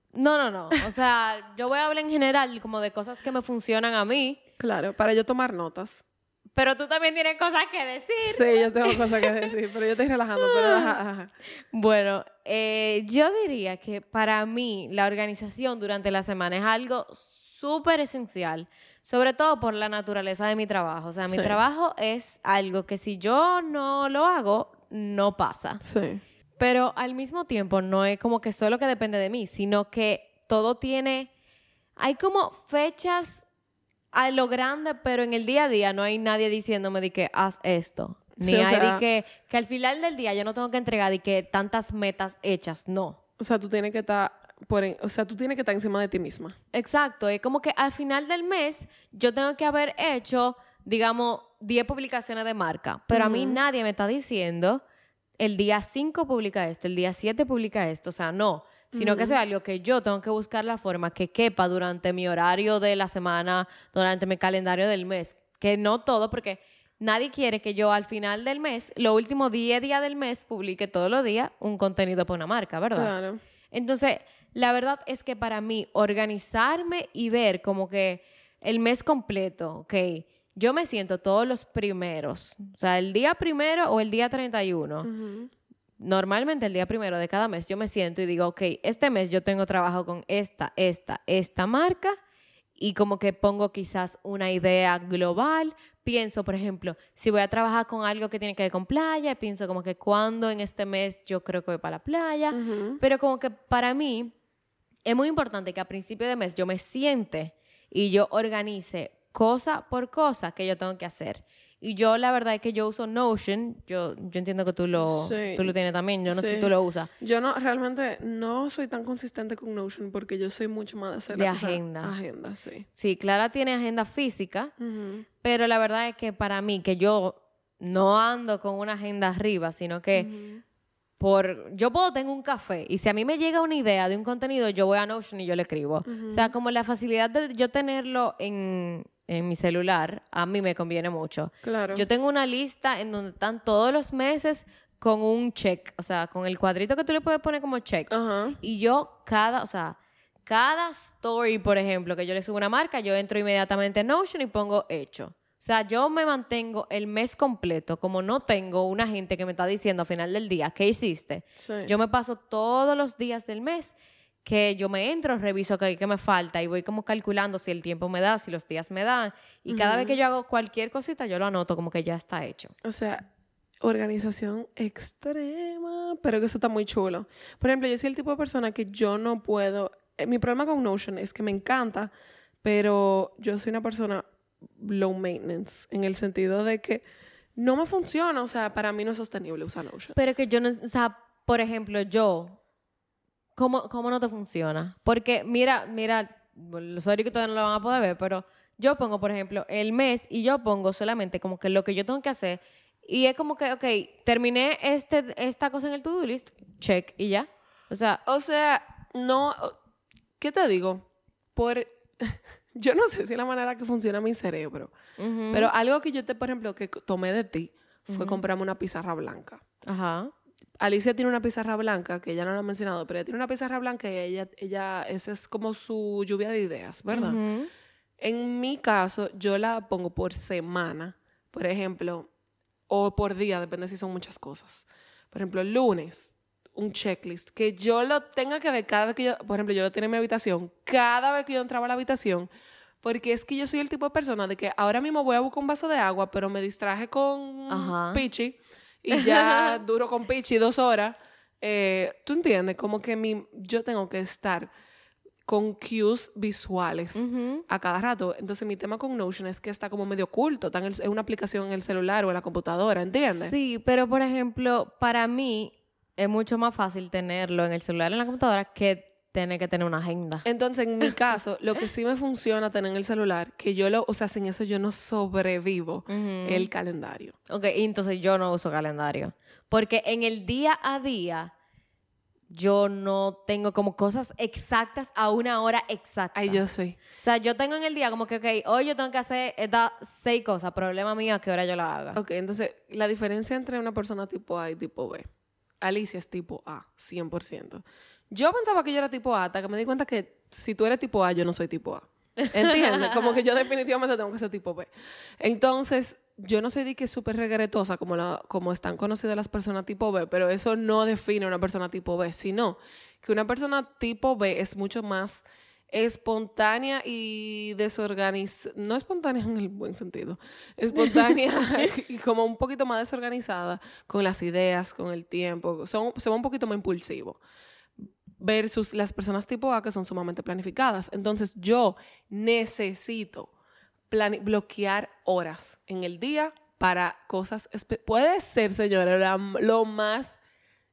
No. O sea, yo voy a hablar en general como de cosas que me funcionan a mí. Claro, para yo tomar notas. Pero tú también tienes cosas que decir. Sí, yo tengo cosas que decir, pero yo estoy relajando. Pero ajá. Bueno, yo diría que para mí la organización durante la semana es algo súper esencial, sobre todo por la naturaleza de mi trabajo. O sea, mi Sí. trabajo es algo que si yo no lo hago, no pasa. Sí. Pero al mismo tiempo no es como que solo que depende de mí, sino que todo tiene... Hay como fechas a lo grande, pero en el día a día no hay nadie diciéndome de que haz esto. Ni Sí, o hay sea, de que al final del día yo no tengo que entregar de que tantas metas hechas. No. O sea, tú tienes que estar tú tienes que estar encima de ti misma. Exacto. Es como que al final del mes yo tengo que haber hecho, digamos, 10 publicaciones de marca. Pero a mí nadie me está diciendo el día 5 publica esto, el día 7 publica esto. O sea, no. Sino que eso es algo que yo tengo que buscar la forma que quepa durante mi horario de la semana, durante mi calendario del mes. Que no todo, porque nadie quiere que yo al final del mes, los últimos 10 días del mes, publique todos los días un contenido para una marca, ¿verdad? Claro. Entonces, la verdad es que para mí, organizarme y ver como que el mes completo, ok, yo me siento todos los primeros, o sea, el día primero o el día 31. Normalmente el día primero de cada mes yo me siento y digo, ok, este mes yo tengo trabajo con esta marca y como que pongo quizás una idea global. Pienso, por ejemplo, si voy a trabajar con algo que tiene que ver con playa, pienso como que cuándo en este mes yo creo que voy para la playa. Pero como que para mí es muy importante que a principio de mes yo me siente y yo organice cosa por cosa que yo tengo que hacer. Y yo, la verdad es que yo uso Notion. Yo entiendo que tú lo tienes también. Yo no sé si tú lo usas. Yo realmente no soy tan consistente con Notion porque yo soy mucho más de hacer De agenda. Agenda, sí. Sí, Clara tiene agenda física, pero la verdad es que para mí, que yo no ando con una agenda arriba, sino que yo tengo un café y si a mí me llega una idea de un contenido, yo voy a Notion y yo le escribo. O sea, como la facilidad de yo tenerlo en mi celular, a mí me conviene mucho. Claro. Yo tengo una lista en donde están todos los meses con un check, o sea, con el cuadrito que tú le puedes poner como check. Ajá. Y yo cada story, por ejemplo, que yo le subo una marca, yo entro inmediatamente en Notion y pongo hecho. O sea, yo me mantengo el mes completo, como no tengo una gente que me está diciendo al final del día, ¿qué hiciste? Sí. Yo me paso todos los días del mes que yo me entro, reviso qué me falta y voy como calculando si el tiempo me da, si los días me dan. Y cada vez que yo hago cualquier cosita, yo lo anoto como que ya está hecho. O sea, organización extrema, pero que eso está muy chulo. Por ejemplo, yo soy el tipo de persona que yo no puedo... mi problema con Notion es que me encanta, pero yo soy una persona low maintenance, en el sentido de que no me funciona. O sea, para mí no es sostenible usar Notion. Pero que yo no... O sea, por ejemplo, yo... ¿Cómo no te funciona? Porque mira, los que todavía no lo van a poder ver, pero yo pongo, por ejemplo, el mes y yo pongo solamente como que lo que yo tengo que hacer y es como que, ok, terminé esta cosa en el to-do list, check, y ya. O sea, no, ¿qué te digo? Yo no sé si es la manera que funciona mi cerebro, pero algo que por ejemplo, que tomé de ti fue comprarme una pizarra blanca. Ajá. Alicia tiene una pizarra blanca, que ella no lo ha mencionado, pero ella tiene una pizarra blanca y esa es como su lluvia de ideas, ¿verdad? En mi caso, yo la pongo por semana, por ejemplo, o por día, depende si son muchas cosas. Por ejemplo, el lunes, un checklist, que yo lo tenga que ver cada vez que por ejemplo, yo lo tengo en mi habitación, cada vez que yo entraba a la habitación, porque es que yo soy el tipo de persona de que ahora mismo voy a buscar un vaso de agua, pero me distraje con Pichi, y ya duro con Pichi 2 horas. ¿Tú entiendes? Como que yo tengo que estar con cues visuales a cada rato. Entonces, mi tema con Notion es que está como medio oculto. Es una aplicación en el celular o en la computadora, ¿entiendes? Sí, pero por ejemplo, para mí es mucho más fácil tenerlo en el celular o en la computadora que tener que tener una agenda. Entonces, en mi caso, lo que sí me funciona tener en el celular, que o sea, sin eso yo no sobrevivo, el calendario. Ok, y entonces yo no uso calendario. Porque en el día a día yo no tengo como cosas exactas a una hora exacta. Ay, yo sé. O sea, yo tengo en el día como que, ok, hoy yo tengo que hacer estas 6 cosas. Problema mío a qué hora yo la haga. Ok, entonces, la diferencia entre una persona tipo A y tipo B. Alicia es tipo A, 100%. Yo pensaba que yo era tipo A, hasta que me di cuenta que si tú eres tipo A, yo no soy tipo A. ¿Entiendes? Como que yo definitivamente tengo que ser tipo B. Entonces, yo no soy de que súper regretosa como están conocidas las personas tipo B, pero eso no define a una persona tipo B, sino que una persona tipo B es mucho más espontánea y desorganizada. No espontánea en el buen sentido. Espontánea y como un poquito más desorganizada con las ideas, con el tiempo. Son un poquito más impulsivos versus las personas tipo A que son sumamente planificadas. Entonces yo necesito bloquear horas en el día para cosas... Puede ser, señora, lo más...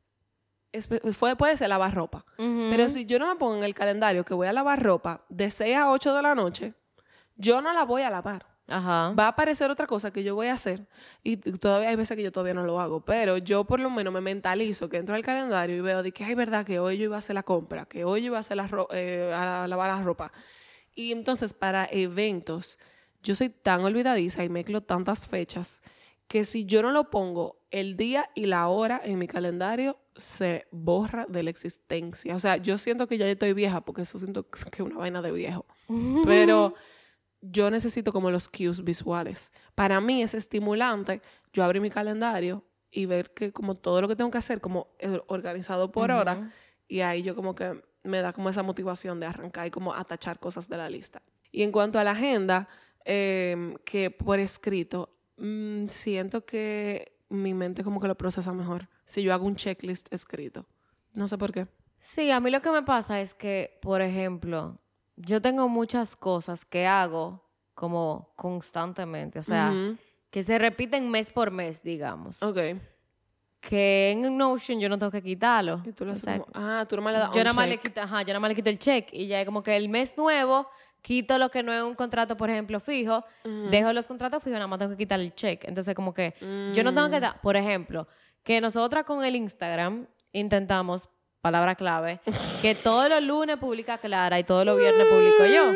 Puede ser lavar ropa. Pero si yo no me pongo en el calendario que voy a lavar ropa de 6 a 8 de la noche, yo no la voy a lavar. Ajá. Va a aparecer otra cosa que yo voy a hacer y todavía hay veces que yo todavía no lo hago, pero yo por lo menos me mentalizo que entro al calendario y veo de que hay verdad que hoy yo iba a hacer la compra, que hoy yo iba a hacer a lavar la ropa. Y entonces para eventos yo soy tan olvidadiza y mezclo tantas fechas que si yo no lo pongo el día y la hora en mi calendario se borra de la existencia. O sea, yo siento que ya estoy vieja porque eso siento que es una vaina de viejo. Pero yo necesito como los cues visuales. Para mí es estimulante yo abrir mi calendario y ver que como todo lo que tengo que hacer como organizado por hora y ahí yo como que me da como esa motivación de arrancar y como atachar cosas de la lista. Y en cuanto a la agenda, que por escrito, siento que mi mente como que lo procesa mejor si yo hago un checklist escrito. No sé por qué. Sí, a mí lo que me pasa es que, por ejemplo, yo tengo muchas cosas que hago como constantemente, o sea, que se repiten mes por mes, digamos. Ok. Que en Notion yo no tengo que quitarlo. Y tú lo O haces sea, como, tú no me le das yo un nada más le check. quito, yo nada más le quito el check y ya es como que el mes nuevo quito lo que no es un contrato, por ejemplo, fijo, dejo los contratos fijos, nada más tengo que quitar el check. Entonces, como que yo no tengo que dar, por ejemplo, que nosotras con el Instagram intentamos, palabra clave, que todos los lunes publica Clara y todos los viernes publico yo.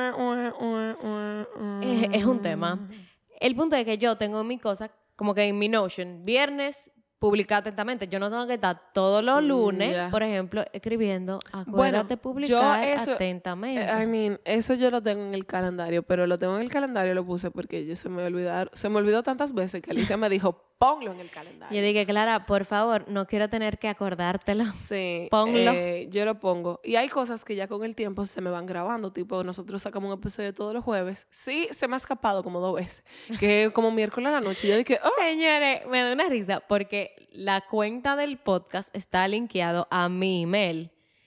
Es un tema. El punto es que yo tengo en mi cosa, como que en mi Notion, viernes publicar atentamente. Yo no tengo que estar todos los lunes, por ejemplo, escribiendo, acuérdate publicar atentamente. Eso yo lo tengo en el calendario, pero lo tengo en el calendario, lo puse porque se me olvidó tantas veces que Alicia me dijo, ponlo en el calendario. Yo dije, Clara, por favor, no quiero tener que acordártelo. Sí. Ponlo. Yo lo pongo. Y hay cosas que ya con el tiempo se me van grabando, tipo, nosotros sacamos un episodio todos los jueves. Sí, se me ha escapado como 2 veces, que como miércoles a la noche. Yo dije, Señores, me da una risa porque la cuenta del podcast está linkeado a mi email.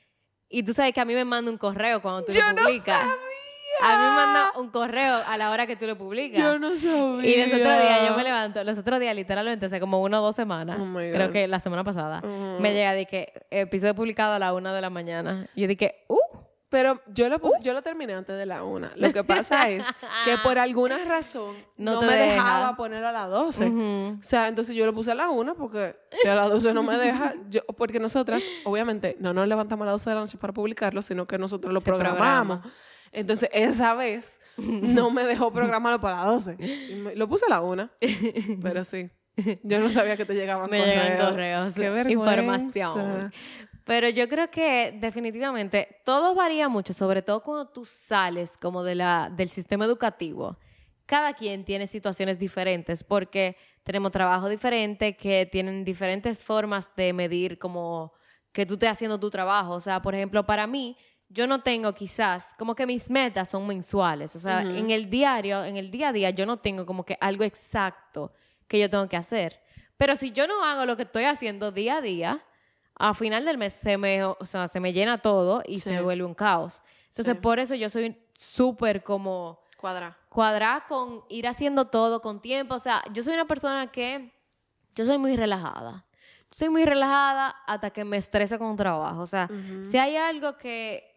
Y tú sabes que a mí me manda un correo cuando tú lo publicas. No sabía. A mí me manda un correo a la hora que tú lo publicas. Yo no sabía. Y los otros días yo me levanto, los otros días literalmente hace como 1 o 2 semanas, creo que la semana pasada, me llega de que episodio publicado a la 1 de la mañana. Y yo dije, Pero yo lo terminé antes de la 1. Lo que pasa es que por alguna razón no me dejaba ponerlo a las 12. O sea, entonces yo lo puse a las 1 porque si a las 12 no me deja, porque nosotras, obviamente, no nos levantamos a las 12 de la noche para publicarlo, sino que nosotros lo programamos. Entonces, esa vez no me dejó programarlo para las 12. Y lo puse a la 1. Pero sí, yo no sabía que te llegaban correos. Me llegan correos. Qué vergüenza. Información. Pero yo creo que definitivamente todo varía mucho, sobre todo cuando tú sales como del sistema educativo. Cada quien tiene situaciones diferentes porque tenemos trabajo diferente que tienen diferentes formas de medir como que tú estés haciendo tu trabajo. O sea, por ejemplo, para mí, yo no tengo quizás, como que mis metas son mensuales. O sea, en el diario, en el día a día, yo no tengo como que algo exacto que yo tengo que hacer. Pero si yo no hago lo que estoy haciendo día a día, a final del mes se me llena todo y se me vuelve un caos. Entonces, por eso yo soy súper como... Cuadrar con ir haciendo todo con tiempo. O sea, yo soy una persona que... Yo soy muy relajada. Soy muy relajada hasta que me estreso con trabajo. O sea, si hay algo que...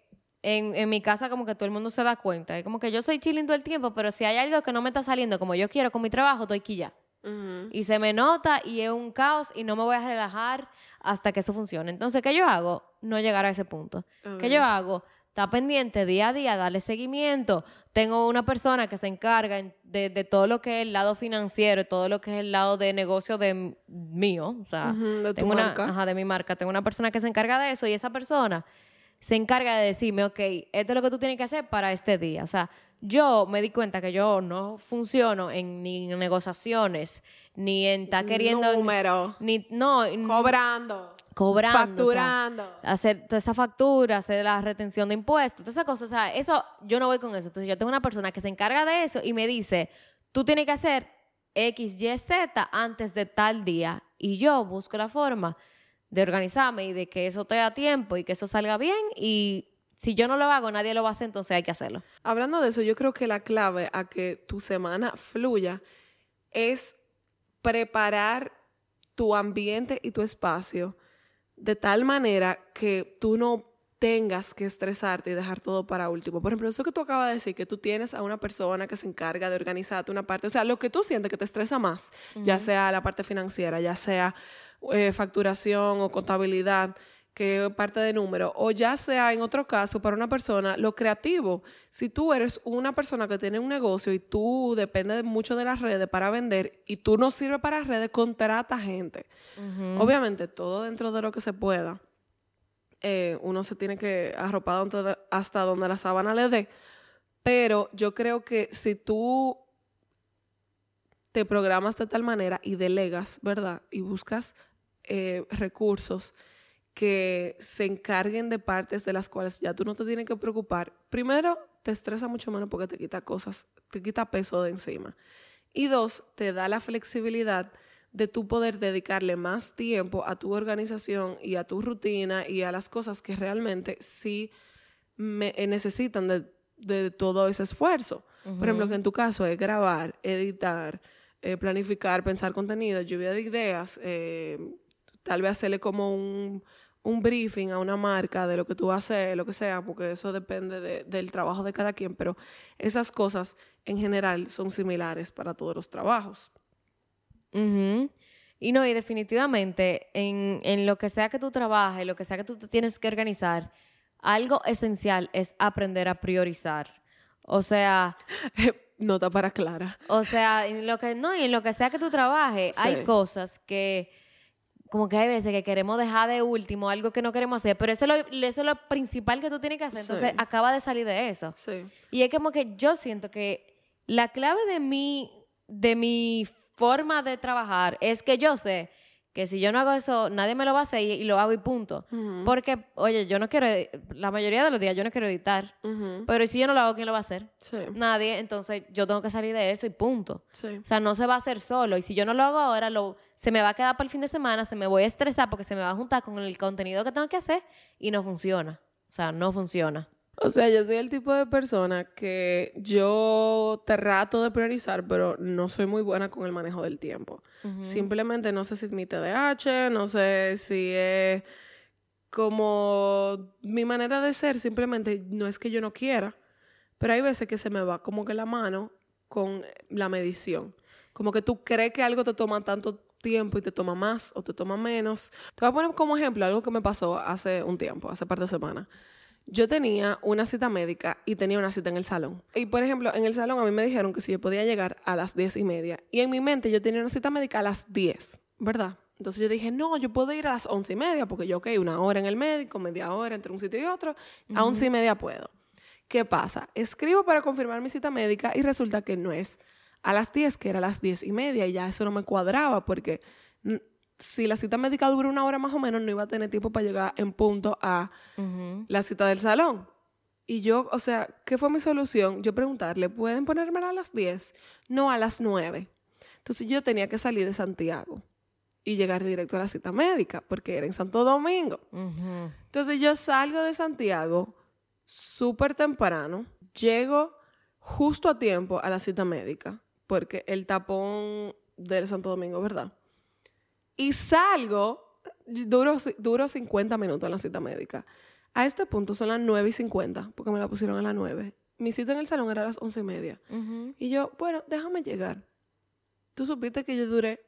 En mi casa como que todo el mundo se da cuenta. Es como que yo soy chilling todo el tiempo, pero si hay algo que no me está saliendo como yo quiero con mi trabajo, estoy quilla. Y se me nota y es un caos y no me voy a relajar hasta que eso funcione. Entonces, ¿qué yo hago? No llegar a ese punto. ¿Qué yo hago? está pendiente día a día, darle seguimiento. Tengo una persona que se encarga de todo lo que es el lado financiero, todo lo que es el lado de negocio mío. O sea, De tu tengo marca. de mi marca. Tengo una persona que se encarga de eso y esa persona se encarga de decirme, ok, esto es lo que tú tienes que hacer para este día. O sea, yo me di cuenta que yo no funciono ni en negociaciones, ni en estar queriendo... Número. Cobrando. Facturando. O sea, hacer toda esa factura, hacer la retención de impuestos, todas esas cosas. O sea, eso, yo no voy con eso. Entonces, yo tengo una persona que se encarga de eso y me dice, tú tienes que hacer X, Y, Z antes de tal día. Y yo busco la forma de organizarme y de que eso te da tiempo y que eso salga bien. Y si yo no lo hago, nadie lo va a hacer, entonces hay que hacerlo. Hablando de eso, yo creo que la clave a que tu semana fluya es preparar tu ambiente y tu espacio de tal manera que tú no tengas que estresarte y dejar todo para último. Por ejemplo, eso que tú acabas de decir, que tú tienes a una persona que se encarga de organizarte una parte, o sea, lo que tú sientes que te estresa más, ya sea la parte financiera, ya sea facturación o contabilidad, que parte de número, o ya sea en otro caso para una persona lo creativo. Si tú eres una persona que tiene un negocio y tú dependes mucho de las redes para vender y tú no sirves para redes, contrata gente. Obviamente todo dentro de lo que se pueda. Uno se tiene que arropar hasta donde la sábana le dé, pero yo creo que si tú te programas de tal manera y delegas, ¿verdad? Y buscas recursos que se encarguen de partes de las cuales ya tú no te tienes que preocupar. Primero, te estresa mucho menos porque te quita cosas, te quita peso de encima. Y dos, te da la flexibilidad de tú poder dedicarle más tiempo a tu organización y a tu rutina y a las cosas que realmente sí necesitan de todo ese esfuerzo. Por ejemplo, que en tu caso es grabar, editar, planificar, pensar contenido, lluvia de ideas, tal vez hacerle como un briefing a una marca de lo que tú haces, lo que sea, porque eso depende del trabajo de cada quien, pero esas cosas en general son similares para todos los trabajos. Y no, y definitivamente en lo que sea que tú trabajes, lo que sea que tú te tienes que organizar, algo esencial es aprender a priorizar. O sea... Nota para Clara. O sea, en lo que sea que tú trabajes, Sí. hay cosas que, como que hay veces que queremos dejar de último, algo que no queremos hacer, pero eso es lo principal que tú tienes que hacer. Sí. Entonces, acaba de salir de eso. Sí. Y es como que yo siento que la clave de mi forma de trabajar es que yo sé que si yo no hago eso, nadie me lo va a hacer y lo hago y punto. Porque, oye, yo no quiero, la mayoría de los días yo no quiero editar, pero si yo no lo hago, ¿quién lo va a hacer? Sí. Nadie, entonces yo tengo que salir de eso y punto. Sí. O sea, no se va a hacer solo y si yo no lo hago ahora, se me va a quedar para el fin de semana, se me voy a estresar porque se me va a juntar con el contenido que tengo que hacer y no funciona. O sea, no funciona. O sea, yo soy el tipo de persona que yo trato de priorizar, pero no soy muy buena con el manejo del tiempo. Simplemente no sé si es mi TDAH, no sé si es como mi manera de ser. Simplemente no es que yo no quiera, pero hay veces que se me va como que la mano con la medición. Como que tú crees que algo te toma tanto tiempo y te toma más o te toma menos. Te voy a poner como ejemplo algo que me pasó hace un tiempo, hace par de semanas. Yo tenía una cita médica y tenía una cita en el salón. Y, por ejemplo, en el salón a mí me dijeron que si yo podía llegar a las 10:30. Y en mi mente yo tenía una cita médica a las 10, ¿verdad? Entonces yo dije, no, yo puedo ir a las 11:30 porque yo, ok, 1 hora en el médico, media hora entre un sitio y otro. A 11:30 puedo. ¿Qué pasa? Escribo para confirmar mi cita médica y resulta que no es a las 10, que era a las 10:30. Y ya eso no me cuadraba porque... si la cita médica dura 1 hora más o menos, no iba a tener tiempo para llegar en punto a la cita del salón. Y yo, o sea, ¿qué fue mi solución? Yo preguntarle, ¿pueden ponérmela a las 10? No, a las 9. Entonces yo tenía que salir de Santiago y llegar directo a la cita médica, porque era en Santo Domingo. Entonces yo salgo de Santiago súper temprano, llego justo a tiempo a la cita médica, porque el tapón del Santo Domingo, ¿verdad? Y salgo, duro 50 minutos en la cita médica. A este punto son las 9:50, porque me la pusieron a las 9. Mi cita en el salón era a las 11:30. Y yo, bueno, déjame llegar. ¿Tú supiste que yo duré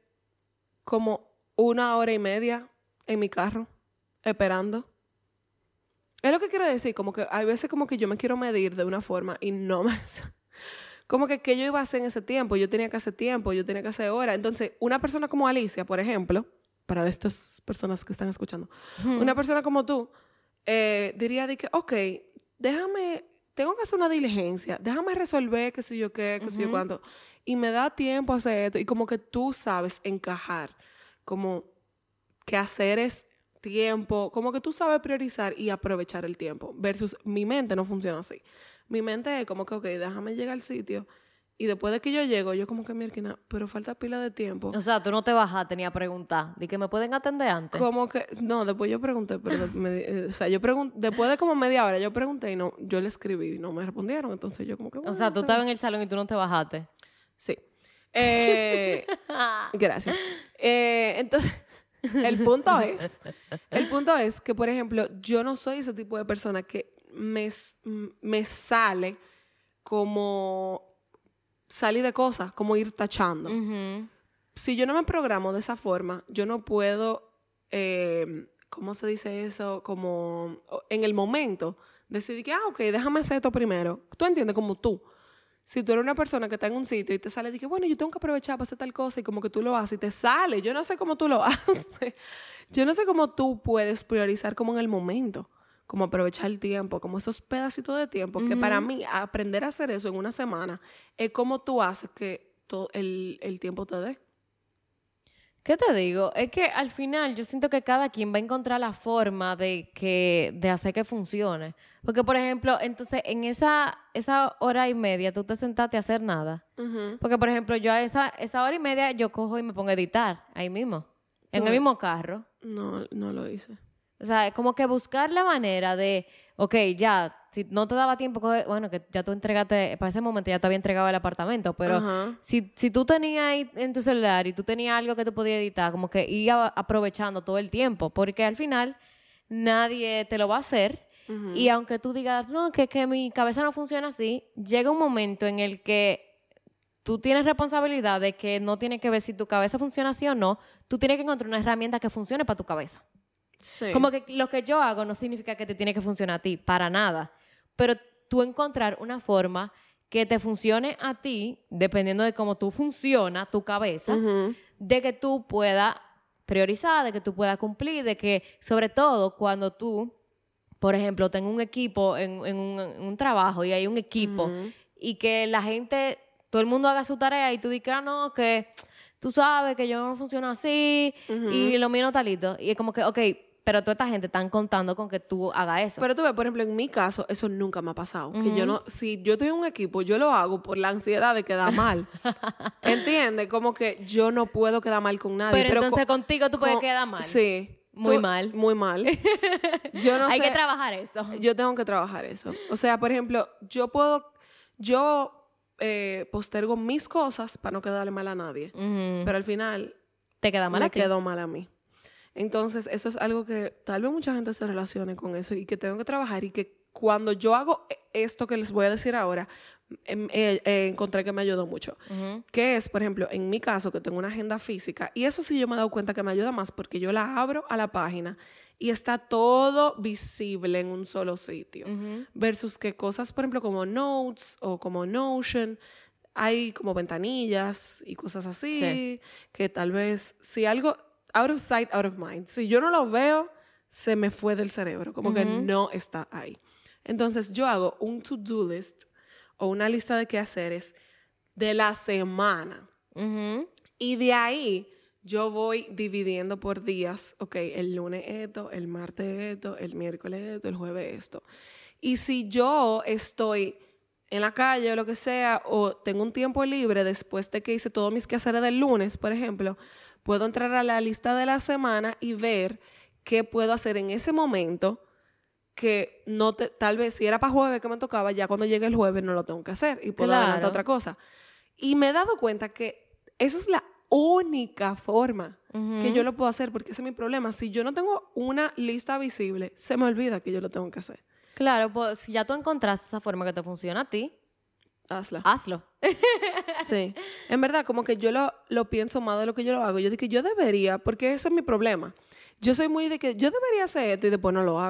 como 1 hora y media en mi carro, esperando? Es lo que quiero decir, como que hay veces como que yo me quiero medir de una forma y no me... Como que yo iba a hacer en ese tiempo, yo tenía que hacer tiempo, yo tenía que hacer hora. Entonces, una persona como Alicia, por ejemplo, para estas personas que están escuchando, una persona como tú diría de que, ok, tengo que hacer una diligencia, déjame resolver qué sé yo qué, qué sé yo cuánto. Y me da tiempo a hacer esto. Y como que tú sabes encajar, como que hacer es tiempo, como que tú sabes priorizar y aprovechar el tiempo. Versus mi mente no funciona así. Mi mente es como que, ok, déjame llegar al sitio. Y después de que yo llego, yo como que, mierda, pero falta pila de tiempo. O sea, tú no te bajaste ni a preguntar. ¿De que me pueden atender antes? Como que, no, después yo pregunté, pero o sea, yo pregunté, después de como media hora yo pregunté y no, yo le escribí y no me respondieron. Entonces yo como que, bueno, O sea, tú estabas en el salón y tú no te bajaste. Sí. Gracias. Entonces, el punto es que, por ejemplo, yo no soy ese tipo de persona que me sale como salir de cosas, como ir tachando. Si yo no me programo de esa forma, yo no puedo, ¿cómo se dice eso? Como en el momento, decidir que, ok, déjame hacer esto primero. Tú entiendes, como tú. Si tú eres una persona que está en un sitio y te sale, dije, bueno, yo tengo que aprovechar para hacer tal cosa y como que tú lo haces y te sale. Yo no sé cómo tú lo haces. Yo no sé cómo tú puedes priorizar como en el momento, como aprovechar el tiempo, como esos pedacitos de tiempo, que para mí aprender a hacer eso en una semana es como tú haces que todo el tiempo te dé. ¿Qué te digo? Es que al final yo siento que cada quien va a encontrar la forma de hacer que funcione. Porque, por ejemplo, entonces en esa hora y media tú te sentaste a hacer nada. Porque, por ejemplo, yo a esa hora y media yo cojo y me pongo a editar ahí mismo. En el mismo carro. No lo hice. O sea, es como que buscar la manera de, ok, ya, si no te daba tiempo, bueno, que ya tú entregaste, para ese momento ya te había entregado el apartamento, pero si tú tenías ahí en tu celular y tú tenías algo que tú podías editar, como que iba aprovechando todo el tiempo, porque al final nadie te lo va a hacer. Y aunque tú digas, no, que mi cabeza no funciona así, llega un momento en el que tú tienes responsabilidad de que no tiene que ver si tu cabeza funciona así o no, tú tienes que encontrar una herramienta que funcione para tu cabeza. Sí. Como que lo que yo hago no significa que te tiene que funcionar a ti, para nada. Pero tú encontrar una forma que te funcione a ti, dependiendo de cómo tú funciona, tu cabeza, de que tú puedas priorizar, de que tú puedas cumplir, de que, sobre todo, cuando tú, por ejemplo, tengas un equipo en un trabajo y hay un equipo y que la gente, todo el mundo haga su tarea y tú digas, no, que tú sabes que yo no funciono así y lo mío no está listo. Y es como que, ok, pero toda esta gente están contando con que tú hagas eso. Pero tú ves, por ejemplo, en mi caso, eso nunca me ha pasado. Que yo no, si yo estoy en un equipo, yo lo hago por la ansiedad de quedar mal. ¿Entiendes? Como que yo no puedo quedar mal con nadie. Pero entonces contigo tú puedes quedar mal. Sí. Muy mal. Muy mal. Yo no sé. Hay que trabajar eso. Yo tengo que trabajar eso. O sea, por ejemplo, yo postergo mis cosas para no quedarle mal a nadie. Pero al final te queda mal a ti. Me quedó mal a mí. Entonces, eso es algo que tal vez mucha gente se relacione con eso y que tengo que trabajar y que cuando yo hago esto que les voy a decir ahora, encontré que me ayudó mucho. Que es, por ejemplo, en mi caso, que tengo una agenda física, y eso sí yo me he dado cuenta que me ayuda más porque yo la abro a la página y está todo visible en un solo sitio. Versus que cosas, por ejemplo, como Notes o como Notion, hay como ventanillas y cosas así, que tal vez si algo... out of sight, out of mind. Si yo no lo veo, se me fue del cerebro. Como que no está ahí. Entonces, yo hago un to-do list o una lista de quehaceres de la semana. Y de ahí, yo voy dividiendo por días. Ok, el lunes esto, el martes esto, el miércoles esto, el jueves esto. Y si yo estoy en la calle o lo que sea, o tengo un tiempo libre después de que hice todos mis quehaceres del lunes, por ejemplo, puedo entrar a la lista de la semana y ver qué puedo hacer en ese momento que tal vez si era para jueves que me tocaba, ya cuando llegue el jueves no lo tengo que hacer y puedo adelantar otra cosa. Y me he dado cuenta que esa es la única forma que yo lo puedo hacer, porque ese es mi problema. Si yo no tengo una lista visible, se me olvida que yo lo tengo que hacer. Claro, pues si ya tú encontraste esa forma que te funciona a ti, hazlo. Sí. En verdad, como que yo lo pienso más de lo que yo lo hago. Yo digo que yo debería, porque ese es mi problema. Yo soy muy de que yo debería hacer esto y después no lo hago.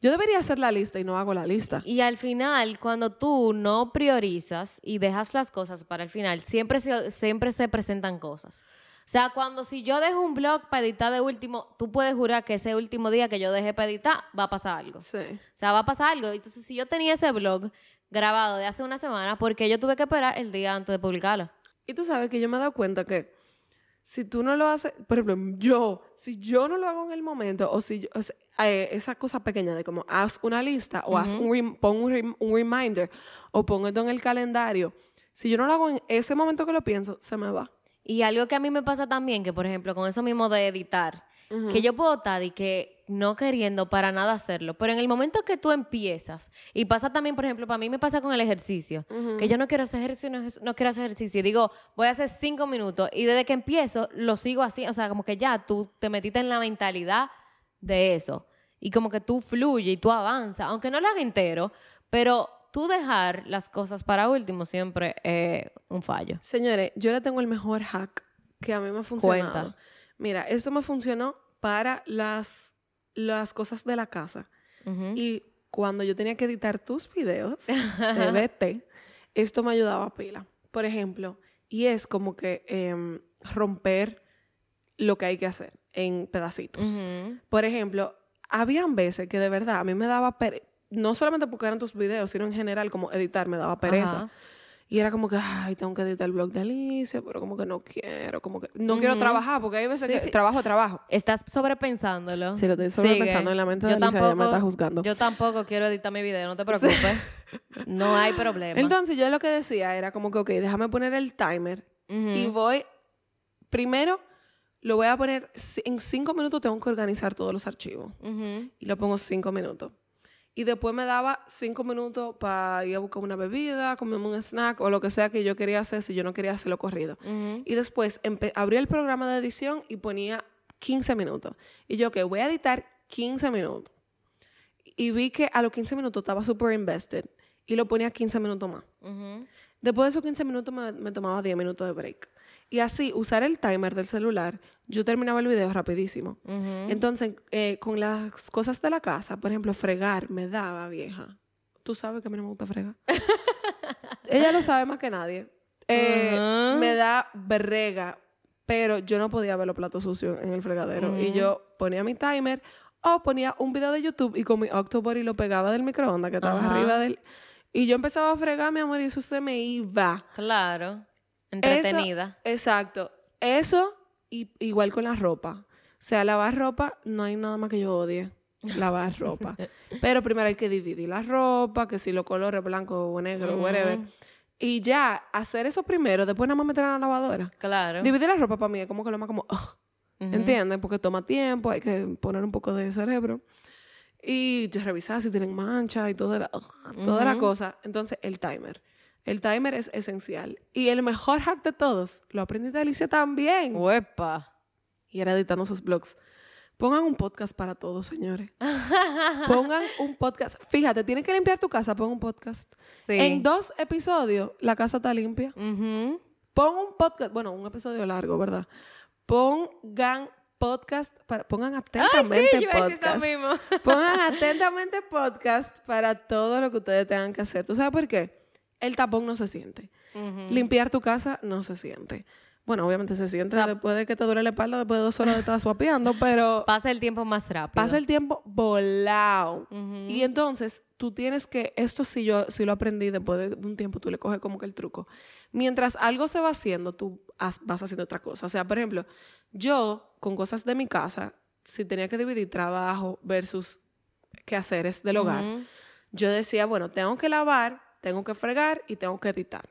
Yo debería hacer la lista y no hago la lista. Y al final, cuando tú no priorizas y dejas las cosas para el final, siempre se presentan cosas. O sea, si yo dejo un blog para editar de último, tú puedes jurar que ese último día que yo dejé para editar, va a pasar algo. Sí. O sea, va a pasar algo. Entonces, si yo tenía ese blog grabado de hace una semana, ¿por qué yo tuve que esperar el día antes de publicarlo? Y tú sabes que yo me he dado cuenta que si tú no lo haces, por ejemplo, si yo no lo hago en el momento, o si esa cosa pequeña de como haz una lista o pon un reminder o pon esto en el calendario, si yo no lo hago en ese momento que lo pienso, se me va. Y algo que a mí me pasa también, que por ejemplo, con eso mismo de editar, que yo puedo estar y que no queriendo para nada hacerlo, pero en el momento que tú empiezas, y pasa también, por ejemplo, para mí me pasa con el ejercicio, que yo no quiero hacer ejercicio, no quiero hacer ejercicio, y digo, voy a hacer 5 minutos, y desde que empiezo, lo sigo así, o sea, como que ya tú te metiste en la mentalidad de eso, y como que tú fluyes y tú avanzas, aunque no lo haga entero, pero tú dejar las cosas para último siempre es un fallo. Señores, yo le tengo el mejor hack que a mí me ha funcionado. Cuenta. Mira, esto me funcionó para las cosas de la casa. Y cuando yo tenía que editar tus videos de BT, esto me ayudaba a pila. Por ejemplo, y es como que romper lo que hay que hacer en pedacitos. Por ejemplo, habían veces que de verdad a mí me daba no solamente porque eran tus videos, sino en general como editar me daba pereza. Ajá. Y era como que, ay, tengo que editar el blog de Alicia, pero como que no quiero, como que no quiero trabajar, porque hay veces que trabajo. Estás sobrepensándolo. Sí, lo estoy sobrepensando en la mente de Alicia, ya me está juzgando. Yo tampoco quiero editar mi video, no te preocupes. No hay problema. Entonces, yo lo que decía era como que, ok, déjame poner el timer y primero, lo voy a poner, en 5 minutos tengo que organizar todos los archivos. Y lo pongo 5 minutos. Y después me daba 5 minutos para ir a buscar una bebida, comerme un snack o lo que sea que yo quería hacer si yo no quería hacerlo corrido. Y después abrí el programa de edición y ponía 15 minutos. Y yo, ok, voy a editar 15 minutos. Y vi que a los 15 minutos estaba super invested y lo ponía 15 minutos más. Después de esos 15 minutos me tomaba 10 minutos de break. Y así, usar el timer del celular, yo terminaba el video rapidísimo. Entonces, con las cosas de la casa, por ejemplo, fregar me daba, vieja. Tú sabes que a mí no me gusta fregar. Ella lo sabe más que nadie. Me da brega, pero yo no podía ver los platos sucios en el fregadero. Y yo ponía mi timer o ponía un video de YouTube y con mi Octobody lo pegaba del microondas que estaba arriba del... Y yo empezaba a fregar, mi amor, y eso se me iba. Claro. Entretenida. Exacto. Eso, igual con la ropa. O sea, lavar ropa, no hay nada más que yo odie. Lavar ropa. Pero primero hay que dividir la ropa, que si los colores blanco o negro, whatever. Y ya, hacer eso primero, después nada más meter en la lavadora. Claro. Dividir la ropa para mí es como que lo más como... ¿Entiendes? Porque toma tiempo, hay que poner un poco de cerebro. Y yo revisar si tienen mancha y toda la cosa. Entonces, el timer. El timer es esencial. Y el mejor hack de todos, lo aprendí de Alicia también. ¡Uepa! Y era editando sus blogs. Pongan un podcast para todos, señores. Pongan un podcast. Fíjate, tienes que limpiar tu casa, pon un podcast. Sí. En 2 episodios, la casa está limpia. Pon un podcast, bueno, un episodio largo, ¿verdad? Pongan podcast, pongan atentamente podcast. Pongan atentamente podcast para todo lo que ustedes tengan que hacer. ¿Tú sabes por qué? El tapón no se siente. Limpiar tu casa no se siente. Bueno, obviamente se siente después de que te duele la espalda, después de 2 horas de estar swapeando, pero... Pasa el tiempo más rápido. Pasa el tiempo volado. Y entonces, tú tienes que... Esto sí yo lo aprendí después de un tiempo, tú le coges como que el truco. Mientras algo se va haciendo, tú vas haciendo otra cosa. O sea, por ejemplo, yo, con cosas de mi casa, si tenía que dividir trabajo versus quehaceres del hogar, yo decía, bueno, tengo que lavar, tengo que fregar y tengo que editar.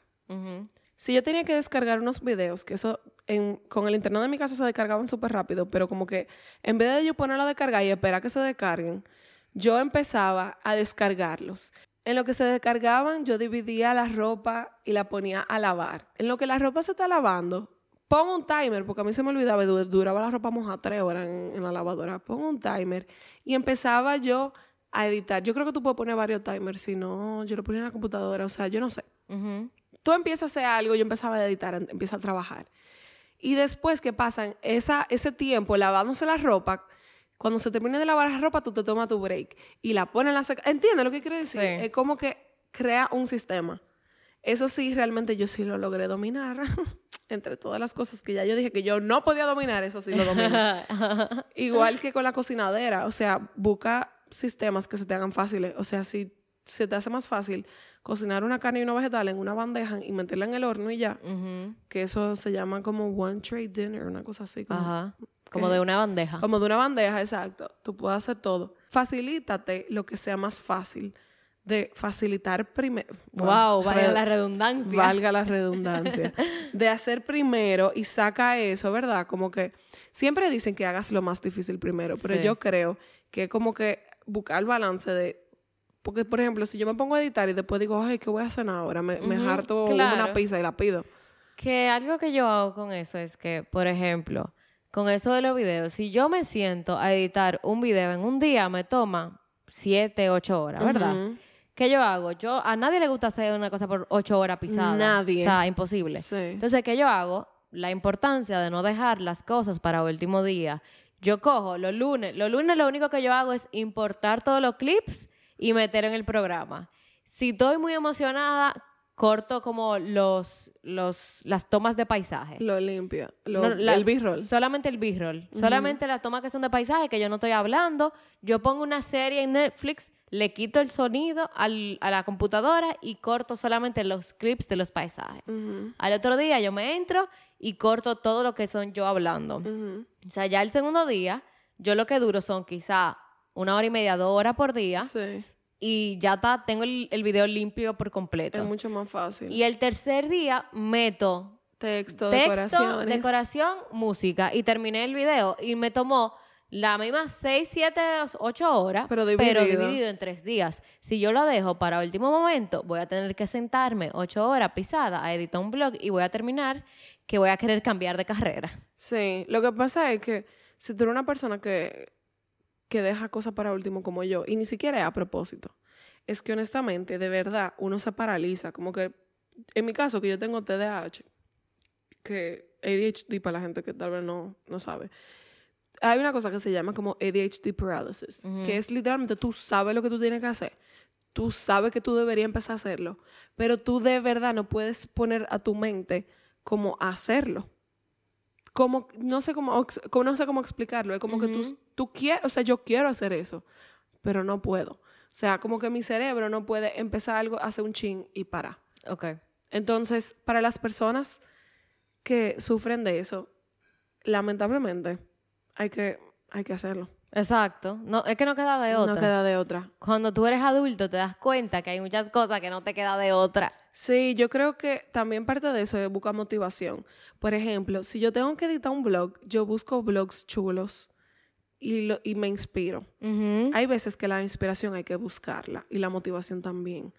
Si yo tenía que descargar unos videos, que eso con el internet de mi casa se descargaban súper rápido, pero como que en vez de yo ponerla a descargar y esperar que se descarguen, yo empezaba a descargarlos. En lo que se descargaban, yo dividía la ropa y la ponía a lavar. En lo que la ropa se está lavando, pongo un timer, porque a mí se me olvidaba, duraba la ropa mojada 3 horas en la lavadora. Pongo un timer y empezaba yo a editar. Yo creo que tú puedes poner varios timers, si no, yo lo ponía en la computadora, o sea, yo no sé. Tú empiezas a hacer algo, yo empezaba a editar, empiezo a trabajar. Y después, ¿qué pasa? Ese tiempo lavándose la ropa, Cuando se termine de lavar la ropa, tú te tomas tu break y la pones en la seca. ¿Entiendes lo que quiero decir? Sí. Es como que crea un sistema. Eso sí, realmente yo sí lo logré dominar. Entre todas las cosas que ya yo dije que yo no podía dominar, eso sí lo domino. Igual que con la cocinadera. O sea, busca sistemas que se te hagan fáciles. O sea, si se te hace más fácil cocinar una carne y una vegetal en una bandeja y meterla en el horno y ya, que eso se llama como one tray dinner, una cosa así. Como, Ajá. Como de una bandeja. Como de una bandeja, exacto. Tú puedes hacer todo. Facilítate lo que sea más fácil. De facilitar primero. Wow, valga la redundancia. Valga la redundancia. De hacer primero y saca eso, ¿verdad? Como que siempre dicen que hagas lo más difícil primero, pero Sí. yo creo que como que buscar el balance de... Porque, por ejemplo, si yo me pongo a editar y después digo, ay, ¿qué voy a hacer ahora? Me harto claro. una pizza y la pido. Que algo que yo hago con eso es que, por ejemplo, con eso de los videos, si yo me siento a editar un video en un día, me toma 7, 8 horas, ¿verdad? Ujú. ¿Qué yo hago? A nadie le gusta hacer una cosa por 8 horas pisada. Nadie. O sea, imposible. Sí. Entonces, ¿qué yo hago? La importancia de no dejar las cosas para último día. Yo cojo los lunes. Los lunes lo único que yo hago es importar todos los clips y meter en el programa. Si estoy muy emocionada, corto como las tomas de paisaje. Lo limpia. No, El B-roll. Solamente el B-roll. Solamente las tomas que son de paisaje, que yo no estoy hablando. Yo pongo una serie en Netflix, le quito el sonido a la computadora y corto solamente los clips de los paisajes. Al otro día yo me entro y corto todo lo que son yo hablando. O sea, ya el segundo día, yo lo que duro son quizá 1 hora y media, 2 horas por día. Sí. Y ya está, tengo el video limpio por completo. Es mucho más fácil. Y el tercer día meto Texto, decoraciones. decoración, música. Y terminé el video y me tomó la misma 6, 7, 8 horas, Pero dividido en 3 días. Si yo lo dejo para último momento, voy a tener que sentarme 8 horas pisada a editar un blog y voy a terminar que voy a querer cambiar de carrera. Sí, lo que pasa es que si tú eres una persona que deja cosas para último como yo, y ni siquiera es a propósito, es que honestamente, de verdad, uno se paraliza. Como que, en mi caso, que yo tengo TDAH, que ADHD para la gente que tal vez no sabe, hay una cosa que se llama como ADHD paralysis, que es literalmente tú sabes lo que tú tienes que hacer, tú sabes que tú deberías empezar a hacerlo, pero tú de verdad no puedes poner a tu mente como a hacerlo. Como, no sé cómo explicarlo. Es como que tú quieres, o sea, yo quiero hacer eso, pero no puedo. O sea, como que mi cerebro no puede empezar algo, hacer un chin y parar. Ok. Entonces, para las personas que sufren de eso, lamentablemente, hay que hacerlo. Exacto. No, es que no queda de otra. No queda de otra. Cuando tú eres adulto te das cuenta que hay muchas cosas que no te queda de otra. Sí, yo creo que también parte de eso es buscar motivación. Por ejemplo, si yo tengo que editar un blog, yo busco blogs chulos y me inspiro. Hay veces que la inspiración hay que buscarla y la motivación también.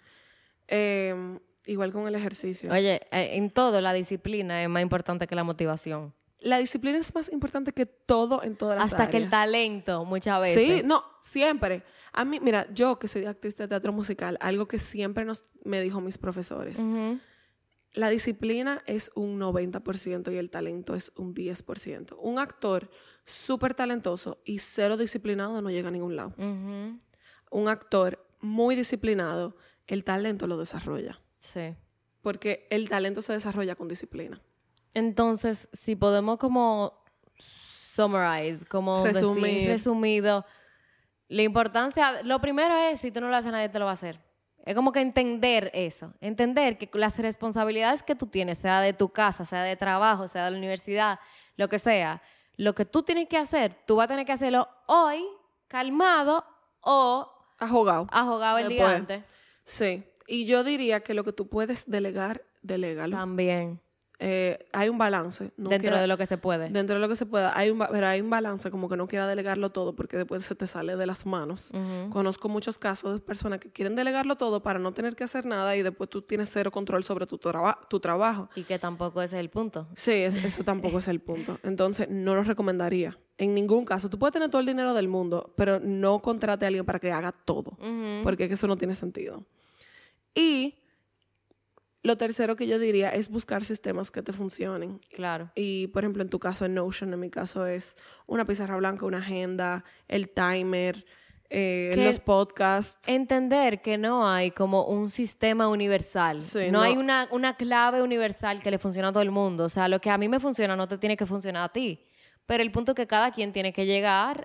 Igual con el ejercicio. Oye, en todo la disciplina es más importante que la motivación. La disciplina es más importante que todo en todas las Hasta áreas. que el talento, muchas veces. Sí, no, siempre. A mí, mira, yo que soy actriz de teatro musical, algo que siempre me dijo mis profesores, la disciplina es un 90% y el talento es un 10%. Un actor súper talentoso y cero disciplinado no llega a ningún lado. Un actor muy disciplinado, el talento lo desarrolla. Sí. Porque el talento se desarrolla con disciplina. Entonces, si podemos como summarize, como Resumir. decir resumido, la importancia, lo primero es, si tú no lo haces, nadie te lo va a hacer. Es como que entender eso, entender que las responsabilidades que tú tienes, sea de tu casa, sea de trabajo, sea de la universidad, lo que sea, lo que tú tienes que hacer, tú vas a tener que hacerlo hoy, calmado o Ajogado el día antes. Sí. Y yo diría que lo que tú puedes delegar, delégalo. También. Hay un balance. Dentro de lo que se puede. Dentro de lo que se pueda. Pero hay un balance, como que no quiera delegarlo todo porque después se te sale de las manos. Conozco muchos casos de personas que quieren delegarlo todo para no tener que hacer nada y después tú tienes cero control sobre tu trabajo. Y que tampoco ese es el punto. Sí, eso tampoco es el punto. Entonces, no lo recomendaría. En ningún caso. Tú puedes tener todo el dinero del mundo, pero no contrate a alguien para que haga todo. Porque eso no tiene sentido. Y Lo tercero que yo diría es buscar sistemas que te funcionen. Claro. Y, por ejemplo, en tu caso, en Notion, en mi caso es una pizarra blanca, una agenda, el timer, los podcasts. Entender que no hay como un sistema universal. Sí, no hay una clave universal que le funcione a todo el mundo. O sea, lo que a mí me funciona no te tiene que funcionar a ti. Pero el punto es que cada quien tiene que llegar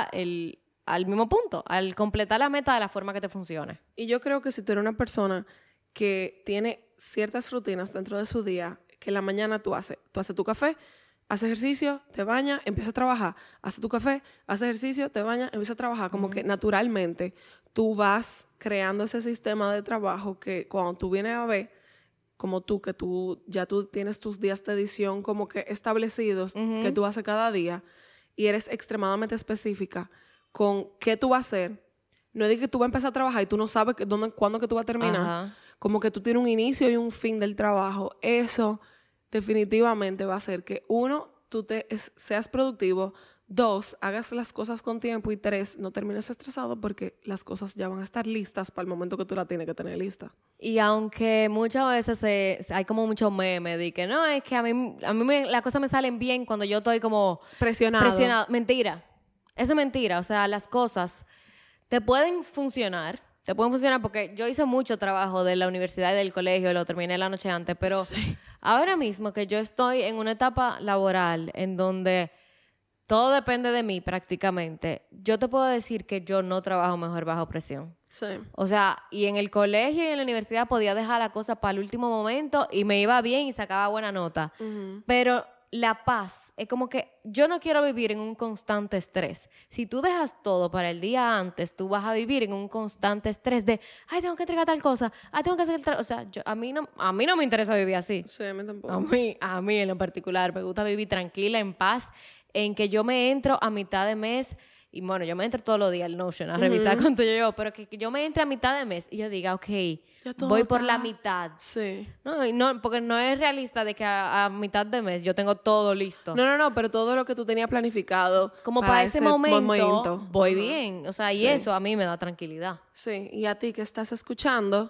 al mismo punto, al completar la meta de la forma que te funcione. Y yo creo que si tú eres una persona que tiene ciertas rutinas dentro de su día, que en la mañana tú haces tu café, haces ejercicio, te bañas, empiezas a trabajar, haces tu café, haces ejercicio, te bañas, empiezas a trabajar, como que naturalmente tú vas creando ese sistema de trabajo que cuando tú vienes a ver, como tú, que tú tienes tus días de edición como que establecidos, que tú haces cada día, y eres extremadamente específica con qué tú vas a hacer. No es de que tú vas a empezar a trabajar y tú no sabes cuándo que tú vas a terminar. Ajá. Como que tú tienes un inicio y un fin del trabajo. Eso definitivamente va a hacer que, 1, tú seas productivo, 2, hagas las cosas con tiempo, y 3, no termines estresado porque las cosas ya van a estar listas para el momento que tú la tienes que tener lista. Y aunque muchas veces hay como mucho meme de que no, es que a mí las cosas me salen bien cuando yo estoy como Presionado. Mentira. Eso es mentira. O sea, las cosas te pueden funcionar porque yo hice mucho trabajo de la universidad y del colegio, lo terminé la noche antes, pero ahora mismo que yo estoy en una etapa laboral en donde todo depende de mí prácticamente, yo te puedo decir que yo no trabajo mejor bajo presión. Sí. O sea, y en el colegio y en la universidad podía dejar la cosa para el último momento y me iba bien y sacaba buena nota. Pero la paz es como que yo no quiero vivir en un constante estrés. Si tú dejas todo para el día antes, tú vas a vivir en un constante estrés de, ay, tengo que entregar tal cosa, ay, tengo que hacer o sea, a mí no me interesa vivir así. Sí, a mí tampoco. A mí en lo particular me gusta vivir tranquila, en paz, en que yo me entro a mitad de mes. Y bueno, yo me entro todos los días al Notion a revisar cuánto yo llevo, pero que yo me entre a mitad de mes y yo diga, ok, voy por la mitad. Sí. No, porque no es realista de que a mitad de mes yo tengo todo listo. No, pero todo lo que tú tenías planificado como para ese momento voy Ajá. bien. O sea, y Sí. eso a mí me da tranquilidad. Sí, y a ti que estás escuchando,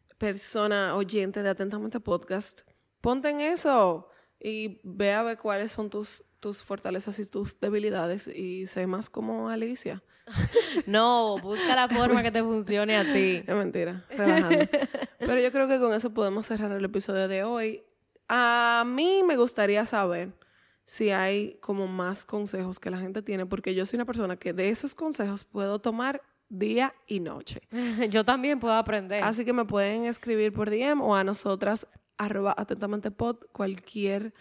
persona oyente de Atentamente Podcast, ponte en eso y ve a ver cuáles son tus fortalezas y tus debilidades y sé más como Alicia. No, busca la forma que te funcione a ti. Es mentira, relajando. Pero yo creo que con eso podemos cerrar el episodio de hoy. A mí me gustaría saber si hay como más consejos que la gente tiene, porque yo soy una persona que de esos consejos puedo tomar día y noche. Yo también puedo aprender. Así que me pueden escribir por DM o a nosotras @atentamentepod cualquier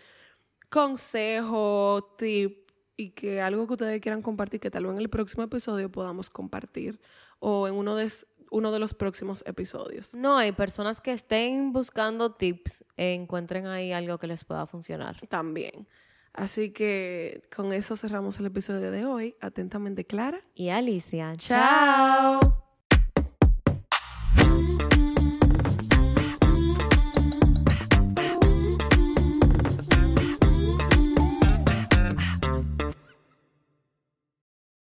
consejo, tip y que algo que ustedes quieran compartir que tal vez en el próximo episodio podamos compartir o en uno de los próximos episodios. No, hay personas que estén buscando tips, encuentren ahí algo que les pueda funcionar. También. Así que con eso cerramos el episodio de hoy. Atentamente, Clara y Alicia. Chao.